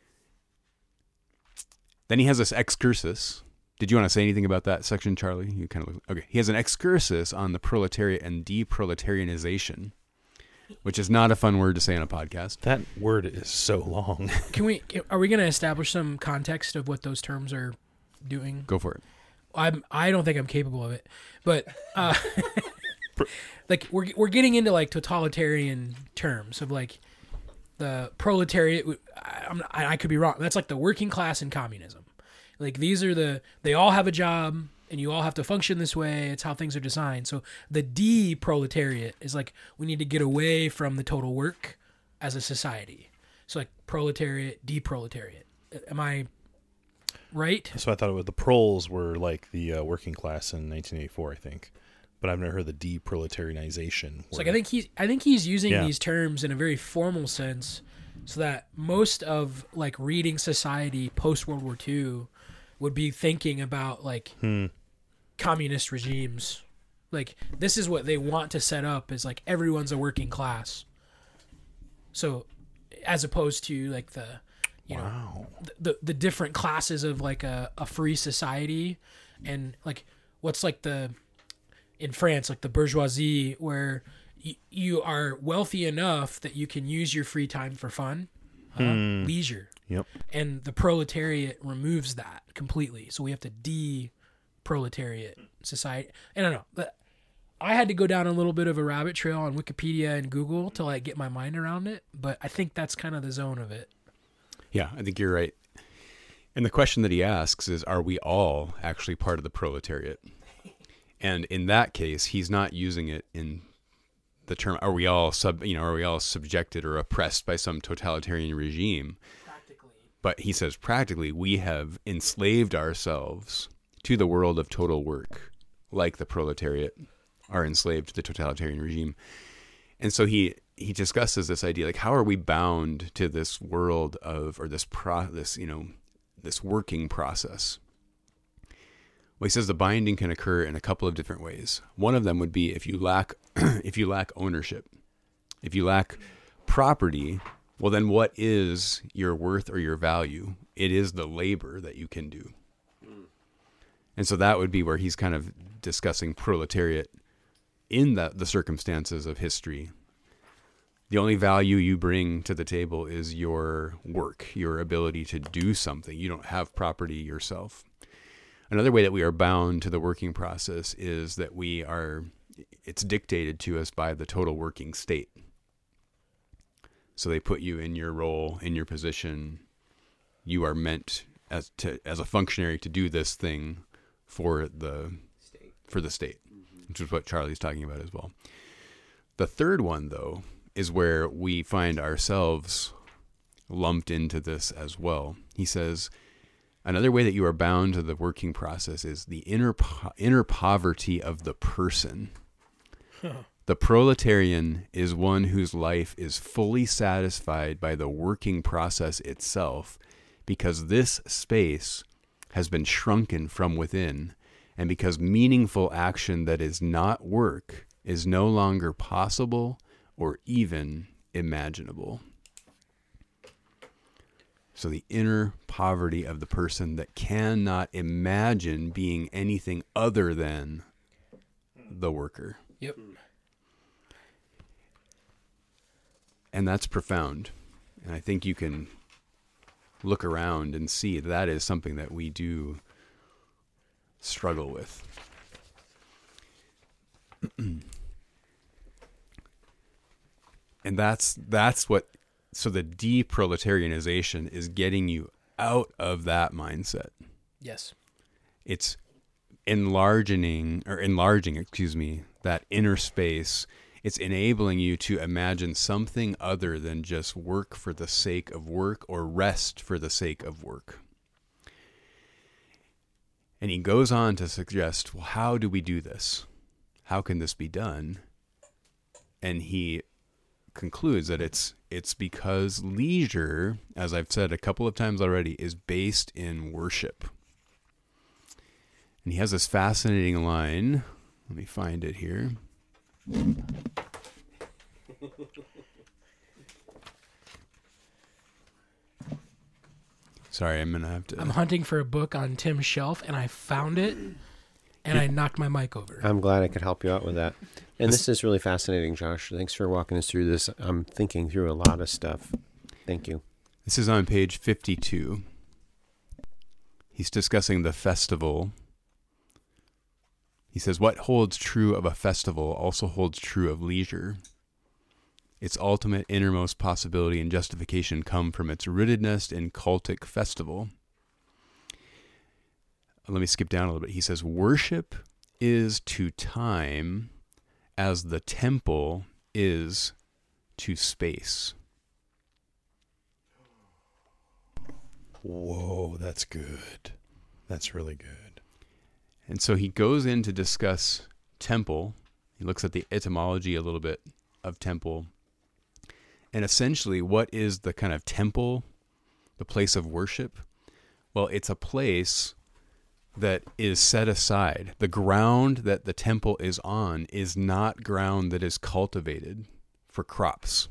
Then he has this excursus. Did you want to say anything about that section, Charlie? You kind of look, okay. He has an excursus on the proletariat and deproletarianization, which is not a fun word to say on a podcast. That word is so long. Can we? Are we going to establish some context of what those terms are doing? Go for it. I'm. I don't think I'm capable of it, but uh, like we're we're getting into like totalitarian terms of like the proletariat. I, I'm, I could be wrong. That's like the working class in communism. Like these are the. They all have a job. And you all have to function this way. It's how things are designed. So the de-proletariat is like we need to get away from the total work as a society. So like proletariat, de-proletariat. Am I right? So I thought it was the proles were like the uh, working class in nineteen eighty-four, I think. But I've never heard the deproletarianization. So like I think he's I think he's using Yeah. these terms in a very formal sense, so that most of like reading society post World War Two would be thinking about like. Hmm. communist regimes. Like this is what they want to set up is like everyone's a working class. So as opposed to like the you Wow. know the the different classes of like a, a free society, and like what's like the in France like the bourgeoisie where y- you are wealthy enough that you can use your free time for fun, uh, Hmm. leisure. Yep. And the proletariat removes that completely. So we have to de proletariat society. I don't know, but I had to go down a little bit of a rabbit trail on Wikipedia and Google to like get my mind around it, but I think that's kind of the zone of it. Yeah, I think you're right. And the question that he asks is, are we all actually part of the proletariat? And in that case, he's not using it in the term, are we all sub, you know, are we all subjected or oppressed by some totalitarian regime? Practically. But he says, practically, we have enslaved ourselves to the world of total work, like the proletariat are enslaved to the totalitarian regime. And so he he discusses this idea, like how are we bound to this world of, or this pro, this you know, this working process? Well, he says the binding can occur in a couple of different ways. One of them would be if you lack if you lack ownership, if you lack property. Well, then what is your worth or your value? It is the labor that you can do. And so that would be where he's kind of discussing proletariat in the, the circumstances of history. The only value you bring to the table is your work, your ability to do something. You don't have property yourself. Another way that we are bound to the working process is that we are, it's dictated to us by the total working state. So they put you in your role, in your position. You are meant as to as a functionary to do this thing for the state. for the state, mm-hmm. which is what Charlie's talking about as well. The third one, though, is where we find ourselves lumped into this as well. He says, another way that you are bound to the working process is the inner po- inner poverty of the person. Huh. The proletarian is one whose life is fully satisfied by the working process itself, because this space has been shrunken from within, and because meaningful action that is not work is no longer possible or even imaginable. So the inner poverty of the person that cannot imagine being anything other than the worker. Yep. And that's profound. And I think you can look around and see that is something that we do struggle with. And that's that's what so the deproletarianization is getting you out of that mindset. Yes. It's enlarging or enlarging, excuse me, that inner space. It's enabling you to imagine something other than just work for the sake of work or rest for the sake of work. And he goes on to suggest, well, how do we do this? How can this be done? And he concludes that it's it's because leisure, as I've said a couple of times already, is based in worship. And he has this fascinating line. Let me find it here. Sorry, I'm gonna have to. I'm hunting for a book on Tim's shelf, and I found it, and I knocked my mic over. I'm glad I could help you out with that. And this is really fascinating, Josh. Thanks for walking us through this. I'm thinking through a lot of stuff. Thank you. This is on page fifty-two. He's discussing the festival. He says, what holds true of a festival also holds true of leisure. Its ultimate innermost possibility and justification come from its rootedness in cultic festival. Let me skip down a little bit. He says, worship is to time as the temple is to space. Whoa, that's good. That's really good. And so he goes in to discuss temple. He looks at the etymology a little bit of temple. And essentially, what is the kind of temple, the place of worship? Well, it's a place that is set aside. The ground that the temple is on is not ground that is cultivated for crops.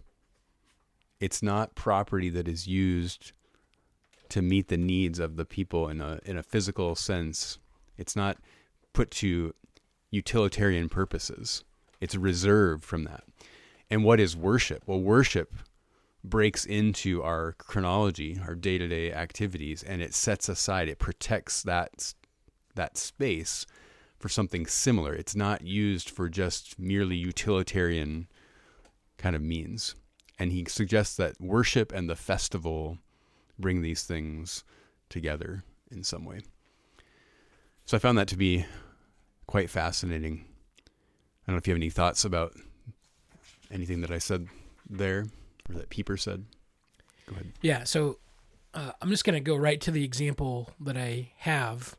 It's not property that is used to meet the needs of the people in a in a physical sense. It's not put to utilitarian purposes. It's reserved from that. And what is worship? Well, worship breaks into our chronology, our day-to-day activities, and it sets aside, it protects that, that space for something similar. It's not used for just merely utilitarian kind of means. And he suggests that worship and the festival bring these things together in some way. So I found that to be quite fascinating. I don't know if you have any thoughts about anything that I said there or that Pieper said. Go ahead. Yeah, so uh, I'm just going to go right to the example that I have.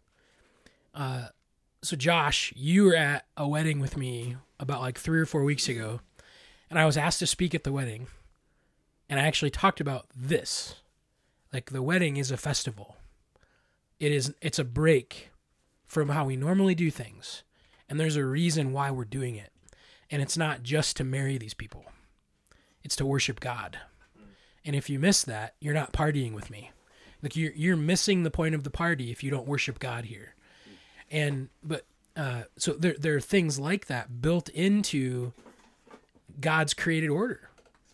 Uh, so Josh, you were at a wedding with me about like three or four weeks ago, and I was asked to speak at the wedding, and I actually talked about this. Like, the wedding is a festival. It is, it's a break from how we normally do things. And there's a reason why we're doing it. And it's not just to marry these people. It's to worship God. And if you miss that, you're not partying with me. Like, you're you're missing the point of the party if you don't worship God here. And but uh, so there there are things like that built into God's created order.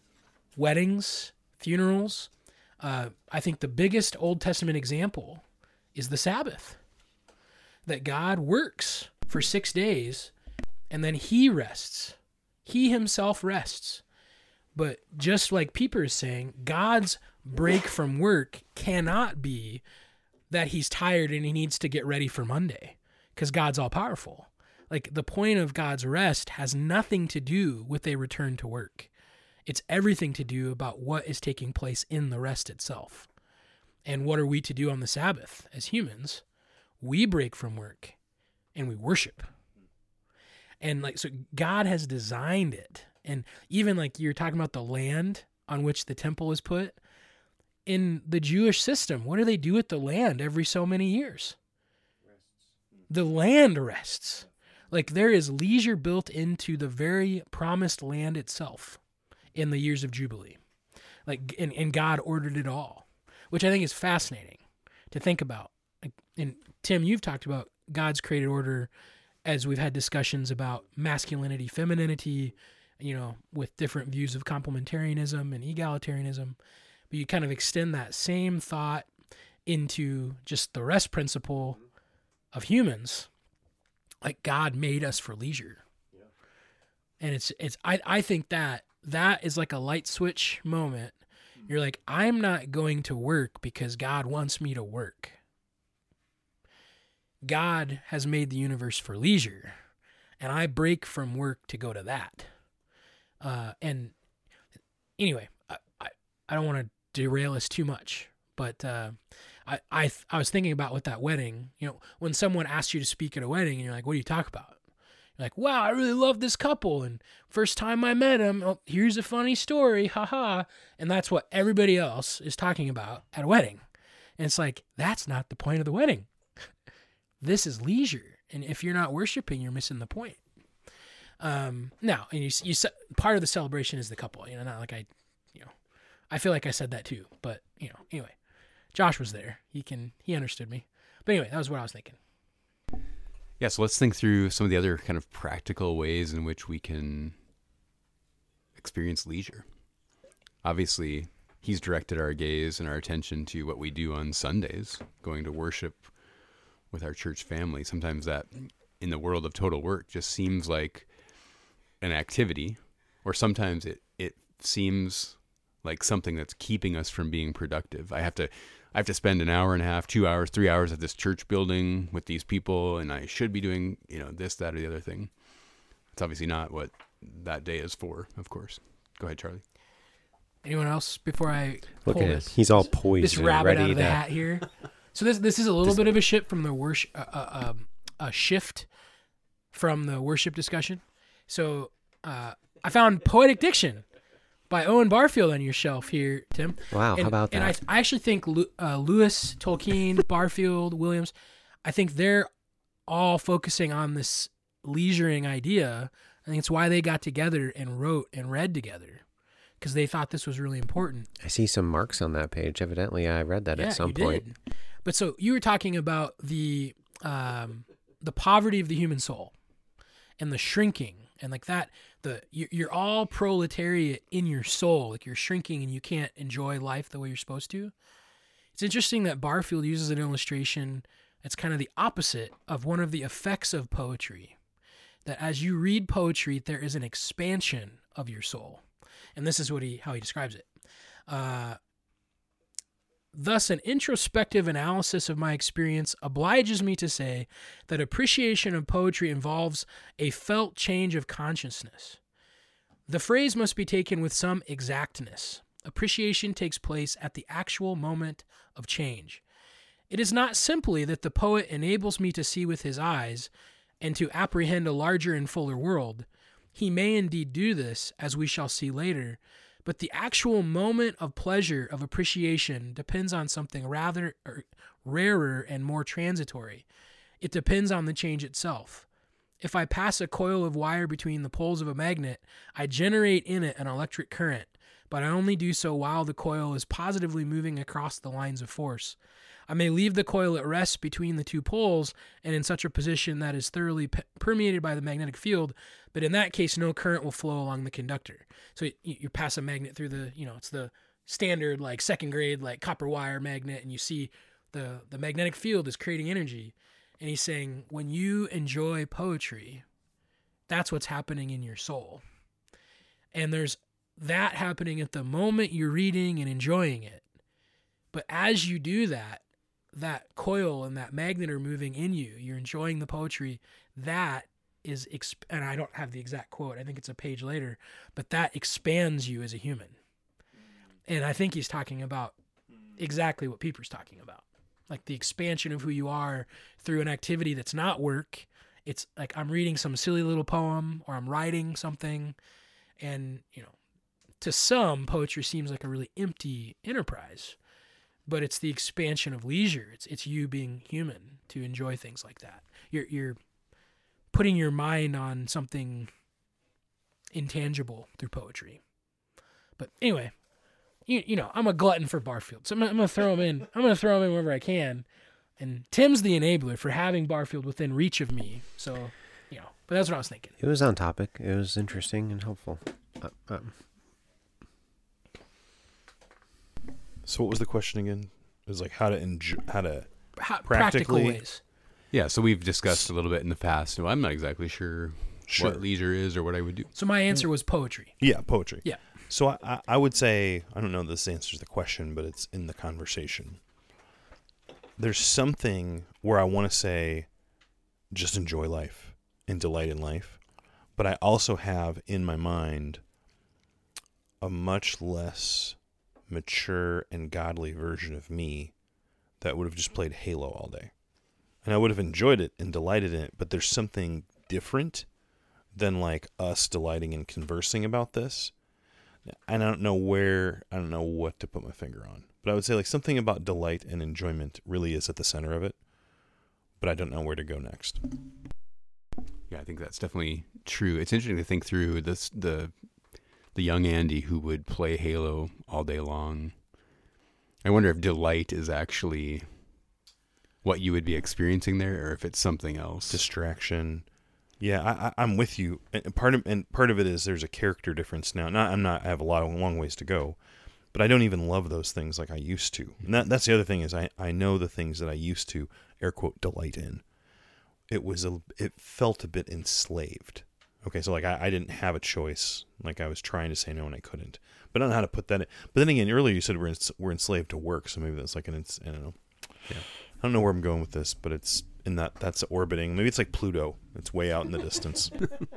Weddings, funerals. Uh, I think the biggest Old Testament example is the Sabbath. That God works for six days and then he rests. He himself rests. But just like Pieper is saying, God's break from work cannot be that he's tired and he needs to get ready for Monday, because God's all powerful. Like, the point of God's rest has nothing to do with a return to work. It's everything to do about what is taking place in the rest itself. And what are we to do on the Sabbath as humans? We break from work and we worship. And like, so God has designed it. And even like you're talking about the land on which the temple is put, in the Jewish system, what do they do with the land every so many years? The land rests. Like, there is leisure built into the very promised land itself in the years of Jubilee. Like, and, and God ordered it all. which I think is fascinating to think about. And Tim, you've talked about God's created order as we've had discussions about masculinity, femininity, you know, with different views of complementarianism and egalitarianism. But you kind of extend that same thought into just the rest principle of humans. Like God made us for leisure. Yeah. And it's, it's, I, I think that that is like a light switch moment. You're like, I'm not going to work because God wants me to work. God has made the universe for leisure, and I break from work to go to that. Uh, and anyway, I, I, I don't want to derail us too much, but uh, I, I I was thinking about with that wedding, you know, when someone asks you to speak at a wedding and you're like, what do you talk about? You're like, wow, I really love this couple. And first time I met him, oh, here's a funny story, haha. And that's what everybody else is talking about at a wedding. And it's like, that's not the point of the wedding. This is leisure. And if you're not worshiping, you're missing the point. Um, now, and you, you part of the celebration is the couple, you know, not like I, you know, I feel like I said that too, but you know, anyway, Josh was there. He can, he understood me. But anyway, that was what I was thinking. Yeah, so let's think through some of the other kind of practical ways in which we can experience leisure. Obviously, he's directed our gaze and our attention to what we do on Sundays, going to worship with our church family. Sometimes that, in the world of total work, just seems like an activity, or sometimes it, it seems like something that's keeping us from being productive. I have to I have to spend an hour and a half, two hours, three hours at this church building with these people, and I should be doing, you know, this, that, or the other thing. It's obviously not what that day is for, of course. Go ahead, Charlie. Anyone else before I Look pull at this, him. He's all poised this and rabbit ready out of the to... hat here? So this this is a little This- bit of a shift from the worship, uh, uh, um, a shift from the worship discussion. So uh, I found Poetic Diction by Owen Barfield on your shelf here, Tim. Wow, and, how about and that? I, I actually think Lu- uh, Lewis, Tolkien, Barfield, Williams, I think they're all focusing on this leisuring idea. I think it's why they got together and wrote and read together, because they thought this was really important. I see some marks on that page. Evidently, I read that Yeah, at some you point. did. But so you were talking about the um, the poverty of the human soul and the shrinking and like that. The you're, you're all proletariat in your soul, like you're shrinking and you can't enjoy life the way you're supposed to. It's interesting that Barfield uses an illustration that's kind of the opposite of one of the effects of poetry. That as you read poetry, there is an expansion of your soul. And this is what he how he describes it. Uh, Thus, an introspective analysis of my experience obliges me to say that appreciation of poetry involves a felt change of consciousness. The phrase must be taken with some exactness. Appreciation takes place at the actual moment of change. It is not simply that the poet enables me to see with his eyes and to apprehend a larger and fuller world. He may indeed do this, as we shall see later, but the actual moment of pleasure, of appreciation, depends on something rather er, rarer and more transitory. It depends on the change itself. If I pass a coil of wire between the poles of a magnet, I generate in it an electric current, but I only do so while the coil is positively moving across the lines of force. I may leave the coil at rest between the two poles and in such a position that is thoroughly pe- permeated by the magnetic field, but in that case, no current will flow along the conductor. So you, you pass a magnet through the, you know, it's the standard, like second grade, like copper wire magnet, and you see the, the magnetic field is creating energy. And he's saying, when you enjoy poetry, that's what's happening in your soul. And there's that happening at the moment you're reading and enjoying it. But as you do that, that coil and that magnet are moving in you. You're enjoying the poetry. That is, exp- and I don't have the exact quote. I think it's a page later, but that expands you as a human. And I think he's talking about exactly what Pieper's talking about. Like the expansion of who you are through an activity that's not work. It's like I'm reading some silly little poem or I'm writing something. And, you know, to some, poetry seems like a really empty enterprise. But it's the expansion of leisure. It's it's you being human to enjoy things like that. You're you're putting your mind on something intangible through poetry. But anyway, you, you know, I'm a glutton for Barfield, so I'm, I'm gonna throw him in. I'm gonna throw him in wherever I can. And Tim's the enabler for having Barfield within reach of me. So, you know, but that's what I was thinking. It was on topic. It was interesting and helpful. Uh, um. So what was the question again? It was like how to enjoy, how to How, practical practically ways. Yeah, so we've discussed a little bit in the past. So I'm not exactly sure, Sure. what leisure is or what I would do. So my answer was poetry. Yeah, poetry. Yeah. So I, I, I would say, I don't know if this answers the question, but it's in the conversation. There's something where I want to say, just enjoy life and delight in life. But I also have in my mind a much less mature and godly version of me that would have just played Halo all day. And I would have enjoyed it and delighted in it, but there's something different than like us delighting and conversing about this. And I don't know where, I don't know what to put my finger on. But I would say like something about delight and enjoyment really is at the center of it. But I don't know where to go next. Yeah, I think that's definitely true. It's interesting to think through this the the young Andy who would play Halo all day long. I wonder if delight is actually what you would be experiencing there, or if it's something else. Distraction. Yeah, I, I, I'm with you. And part of and part of it is there's a character difference now. Not I'm not. I have a lot of long ways to go, but I don't even love those things like I used to. And that, that's the other thing is I, I know the things that I used to air quote delight in. It was a it felt a bit enslaved. Okay, so like I, I didn't have a choice. Like I was trying to say no and I couldn't. But I don't know how to put that in. But then again, earlier you said we're ens- we're enslaved to work, so maybe that's like an ins- I don't know. Yeah. I don't know where I'm going with this, but it's in that that's orbiting. Maybe it's like Pluto. It's way out in the distance.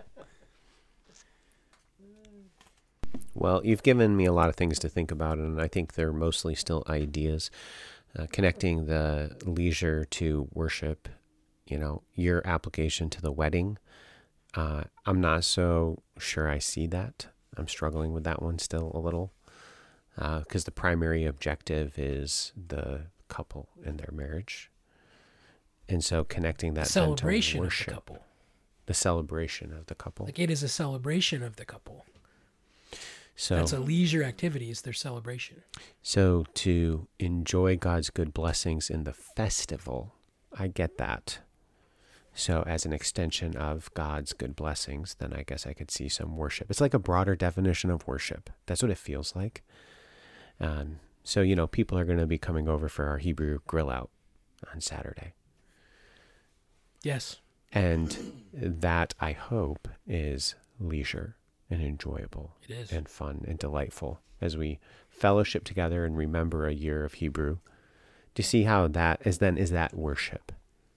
Well, you've given me a lot of things to think about, and I think they're mostly still ideas. Uh, connecting the leisure to worship, you know, your application to the wedding. Uh, I'm not so sure I see that. I'm struggling with that one still a little, because uh, the primary objective is the couple and their marriage. And so connecting that Celebration then to of worship, the couple. the celebration of the couple. Like it is a celebration of the couple. So That's a leisure activity, is their celebration. So to enjoy God's good blessings in the festival, I get that. So as an extension of God's good blessings, then I guess I could see some worship. It's like a broader definition of worship. That's what it feels like. Um, so, you know, people are going to be coming over for our Hebrew grill out on Saturday. Yes. And that, I hope, is leisure and enjoyable. It is. And fun and delightful as we fellowship together and remember a year of Hebrew. Do you see how that is then, is that worship?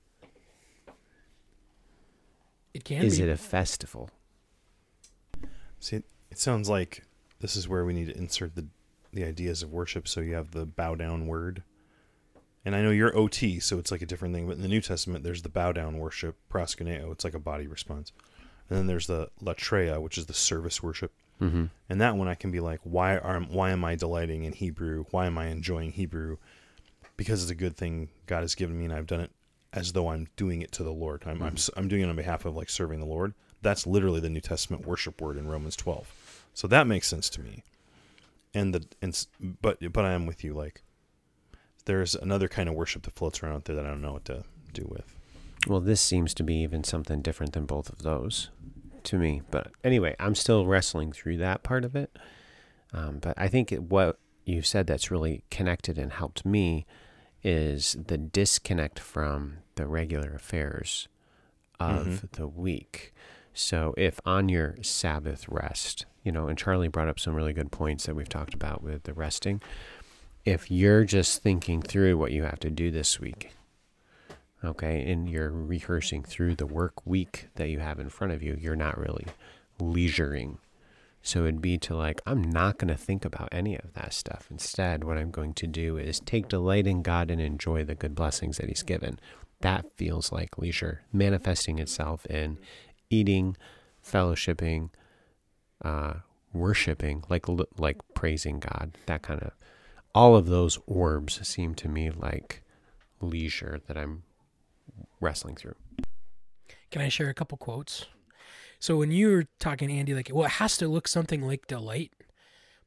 It can Is be. it a festival? See, it, it sounds like this is where we need to insert the the ideas of worship. So you have the bow down word. And I know you're O T, so it's like a different thing. But in the New Testament, there's the bow down worship, proskuneo. It's like a body response. And then there's the latreia, which is the service worship. Mm-hmm. And that one I can be like, why are why am I delighting in Hebrew? Why am I enjoying Hebrew? Because it's a good thing God has given me, and I've done it as though I'm doing it to the Lord. I'm, I'm I'm doing it on behalf of like serving the Lord. That's literally the New Testament worship word in Romans twelve. So that makes sense to me. And the and but but I am with you. Like there's another kind of worship that floats around out there that I don't know what to do with. Well, this seems to be even something different than both of those to me. But anyway, I'm still wrestling through that part of it. Um, but I think it, what you said that's really connected and helped me is the disconnect from the regular affairs of Mm-hmm. the week. So if on your Sabbath rest, you know, and Charlie brought up some really good points that we've talked about with the resting. If you're just thinking through what you have to do this week, okay, and you're rehearsing through the work week that you have in front of you, you're not really leisuring. So it'd be to like, I'm not going to think about any of that stuff. Instead, what I'm going to do is take delight in God and enjoy the good blessings that he's given. That feels like leisure, manifesting itself in eating, fellowshipping, uh, worshiping, like like praising God, that kind of, all of those orbs seem to me like leisure that I'm wrestling through. Can I share a couple quotes? So when you were talking, Andy, like, well, it has to look something like delight.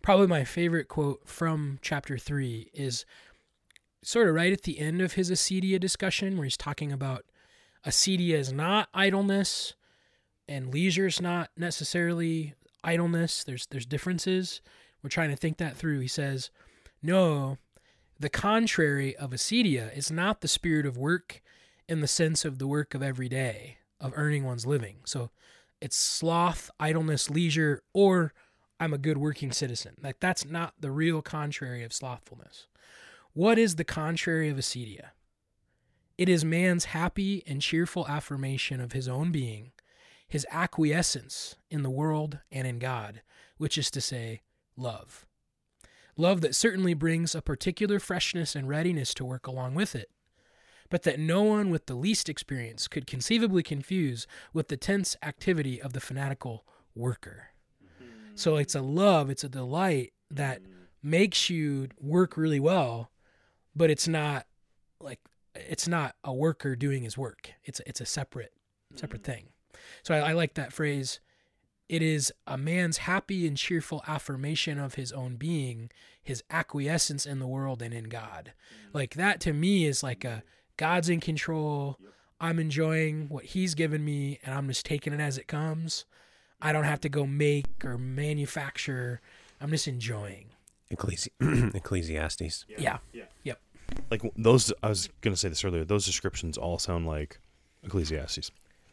probably my favorite quote from chapter three is sort of right at the end of his acedia discussion, where he's talking about acedia is not idleness and leisure is not necessarily idleness. There's there's differences. We're trying to think that through. He says, no, the contrary of acedia is not the spirit of work in the sense of the work of every day, of earning one's living. So it's sloth, idleness, leisure, or I'm a good working citizen. Like, that's not the real contrary of slothfulness. What is the contrary of acedia? It is man's happy and cheerful affirmation of his own being, his acquiescence in the world and in God, which is to say, love. Love that certainly brings a particular freshness and readiness to work along with it, but that no one with the least experience could conceivably confuse with the tense activity of the fanatical worker. So it's a love, it's a delight that makes you work really well, but it's not like it's not a worker doing his work. It's it's a separate separate thing. So I, I like that phrase. It is a man's happy and cheerful affirmation of his own being, his acquiescence in the world and in God. Like, that to me is like a God's in control. I'm enjoying what he's given me, and I'm just taking it as it comes. I don't have to go make or manufacture. I'm just enjoying. Ecclesi- Ecclesiastes. Yeah. yeah. Yep. Like those, I was going to say this earlier, those descriptions all sound like Ecclesiastes.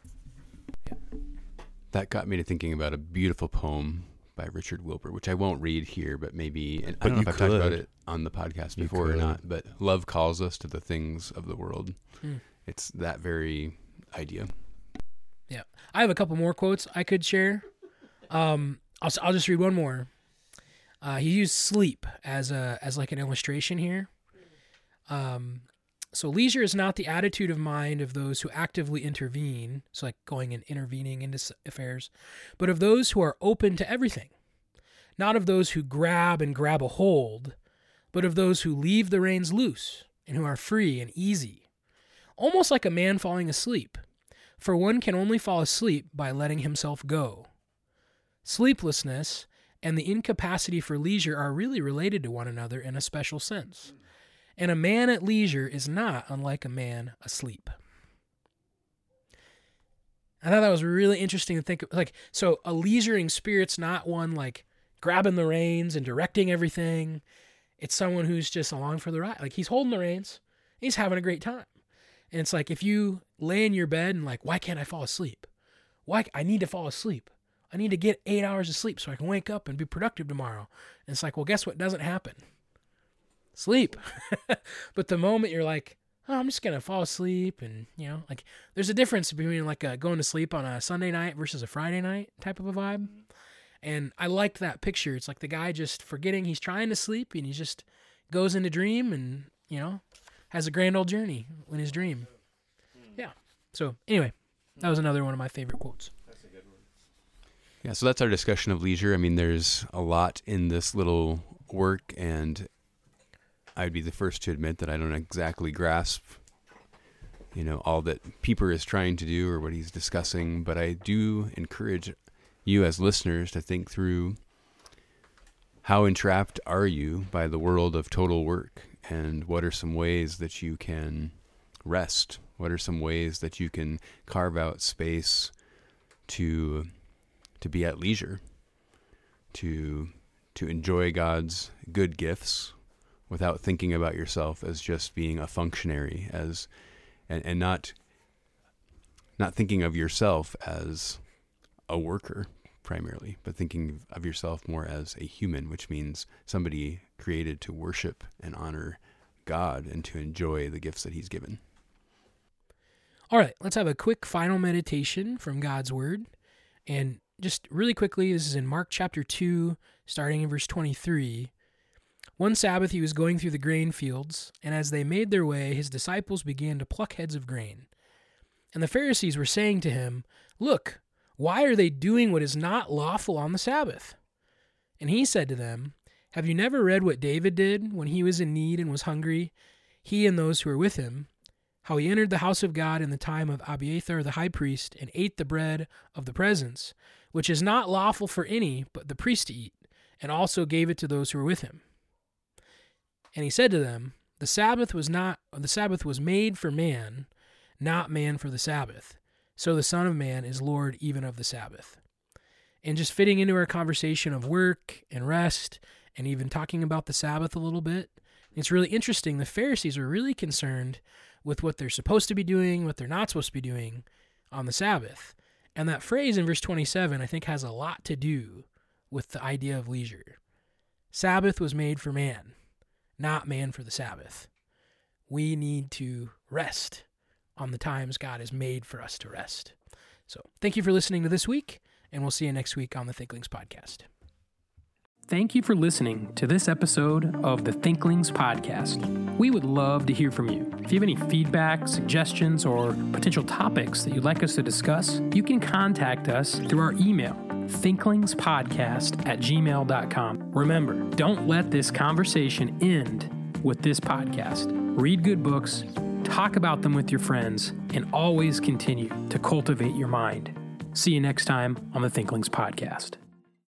That got me to thinking about a beautiful poem by Richard Wilbur, which I won't read here, but maybe, and I But don't know you if I've talked about could. it on the podcast You before or could. not, but love calls us to the things of the world. Mm. It's that very idea. Yeah. I have a couple more quotes I could share. Um, I'll, I'll just read one more. Uh, he used sleep as a as like an illustration here. Um, so leisure is not the attitude of mind of those who actively intervene, so like going and intervening into s- affairs, but of those who are open to everything. Not of those who grab and grab a hold, but of those who leave the reins loose and who are free and easy. Almost like a man falling asleep, for one can only fall asleep by letting himself go. Sleeplessness and the incapacity for leisure are really related to one another in a special sense. And a man at leisure is not unlike a man asleep. I thought that was really interesting to think of. Like, so a leisuring spirit's not one like grabbing the reins and directing everything. It's someone who's just along for the ride. Like, he's holding the reins. He's having a great time. And it's like, if you lay in your bed and like, why can't I fall asleep? Why I need to fall asleep. I need to get eight hours of sleep so I can wake up and be productive tomorrow. And it's like, well, guess what doesn't happen? Sleep. But the moment you're like, oh, I'm just going to fall asleep, and, you know, like, there's a difference between like a going to sleep on a Sunday night versus a Friday night type of a vibe. And I liked that picture. It's like the guy just forgetting he's trying to sleep, and he just goes into dream and, you know, has a grand old journey in his dream. Yeah. So anyway, that was another one of my favorite quotes. Yeah, so that's our discussion of leisure. I mean, there's a lot in this little work, and I'd be the first to admit that I don't exactly grasp, you know, all that Pieper is trying to do or what he's discussing, but I do encourage you as listeners to think through how entrapped are you by the world of total work, and what are some ways that you can rest? What are some ways that you can carve out space to to be at leisure, to to enjoy God's good gifts without thinking about yourself as just being a functionary, as and, and not not thinking of yourself as a worker primarily, but thinking of yourself more as a human, which means somebody created to worship and honor God and to enjoy the gifts that he's given. All right, let's have a quick final meditation from God's Word. And just really quickly, this is in Mark chapter two, starting in verse twenty-three. One Sabbath he was going through the grain fields, and as they made their way, his disciples began to pluck heads of grain. And the Pharisees were saying to him, "Look, why are they doing what is not lawful on the Sabbath?" And he said to them, "Have you never read what David did when he was in need and was hungry, he and those who were with him? How he entered the house of God in the time of Abiathar the high priest and ate the bread of the presence, which is not lawful for any but the priest to eat, and also gave it to those who were with him. And he said to them, The Sabbath was not the Sabbath was made for man, not man for the Sabbath. So the Son of Man is Lord even of the Sabbath. And just fitting into our conversation of work and rest, and even talking about the Sabbath a little bit, it's really interesting. The Pharisees are really concerned with what they're supposed to be doing, what they're not supposed to be doing on the Sabbath. And that phrase in verse twenty-seven, I think, has a lot to do with the idea of leisure. Sabbath was made for man, not man for the Sabbath. We need to rest on the times God has made for us to rest. So thank you for listening to this week, and we'll see you next week on the Thinklings Podcast. Thank you for listening to this episode of the Thinklings Podcast. We would love to hear from you. If you have any feedback, suggestions, or potential topics that you'd like us to discuss, you can contact us through our email, thinklingspodcast at gmail dot com. Remember, don't let this conversation end with this podcast. Read good books, talk about them with your friends, and always continue to cultivate your mind. See you next time on the Thinklings Podcast.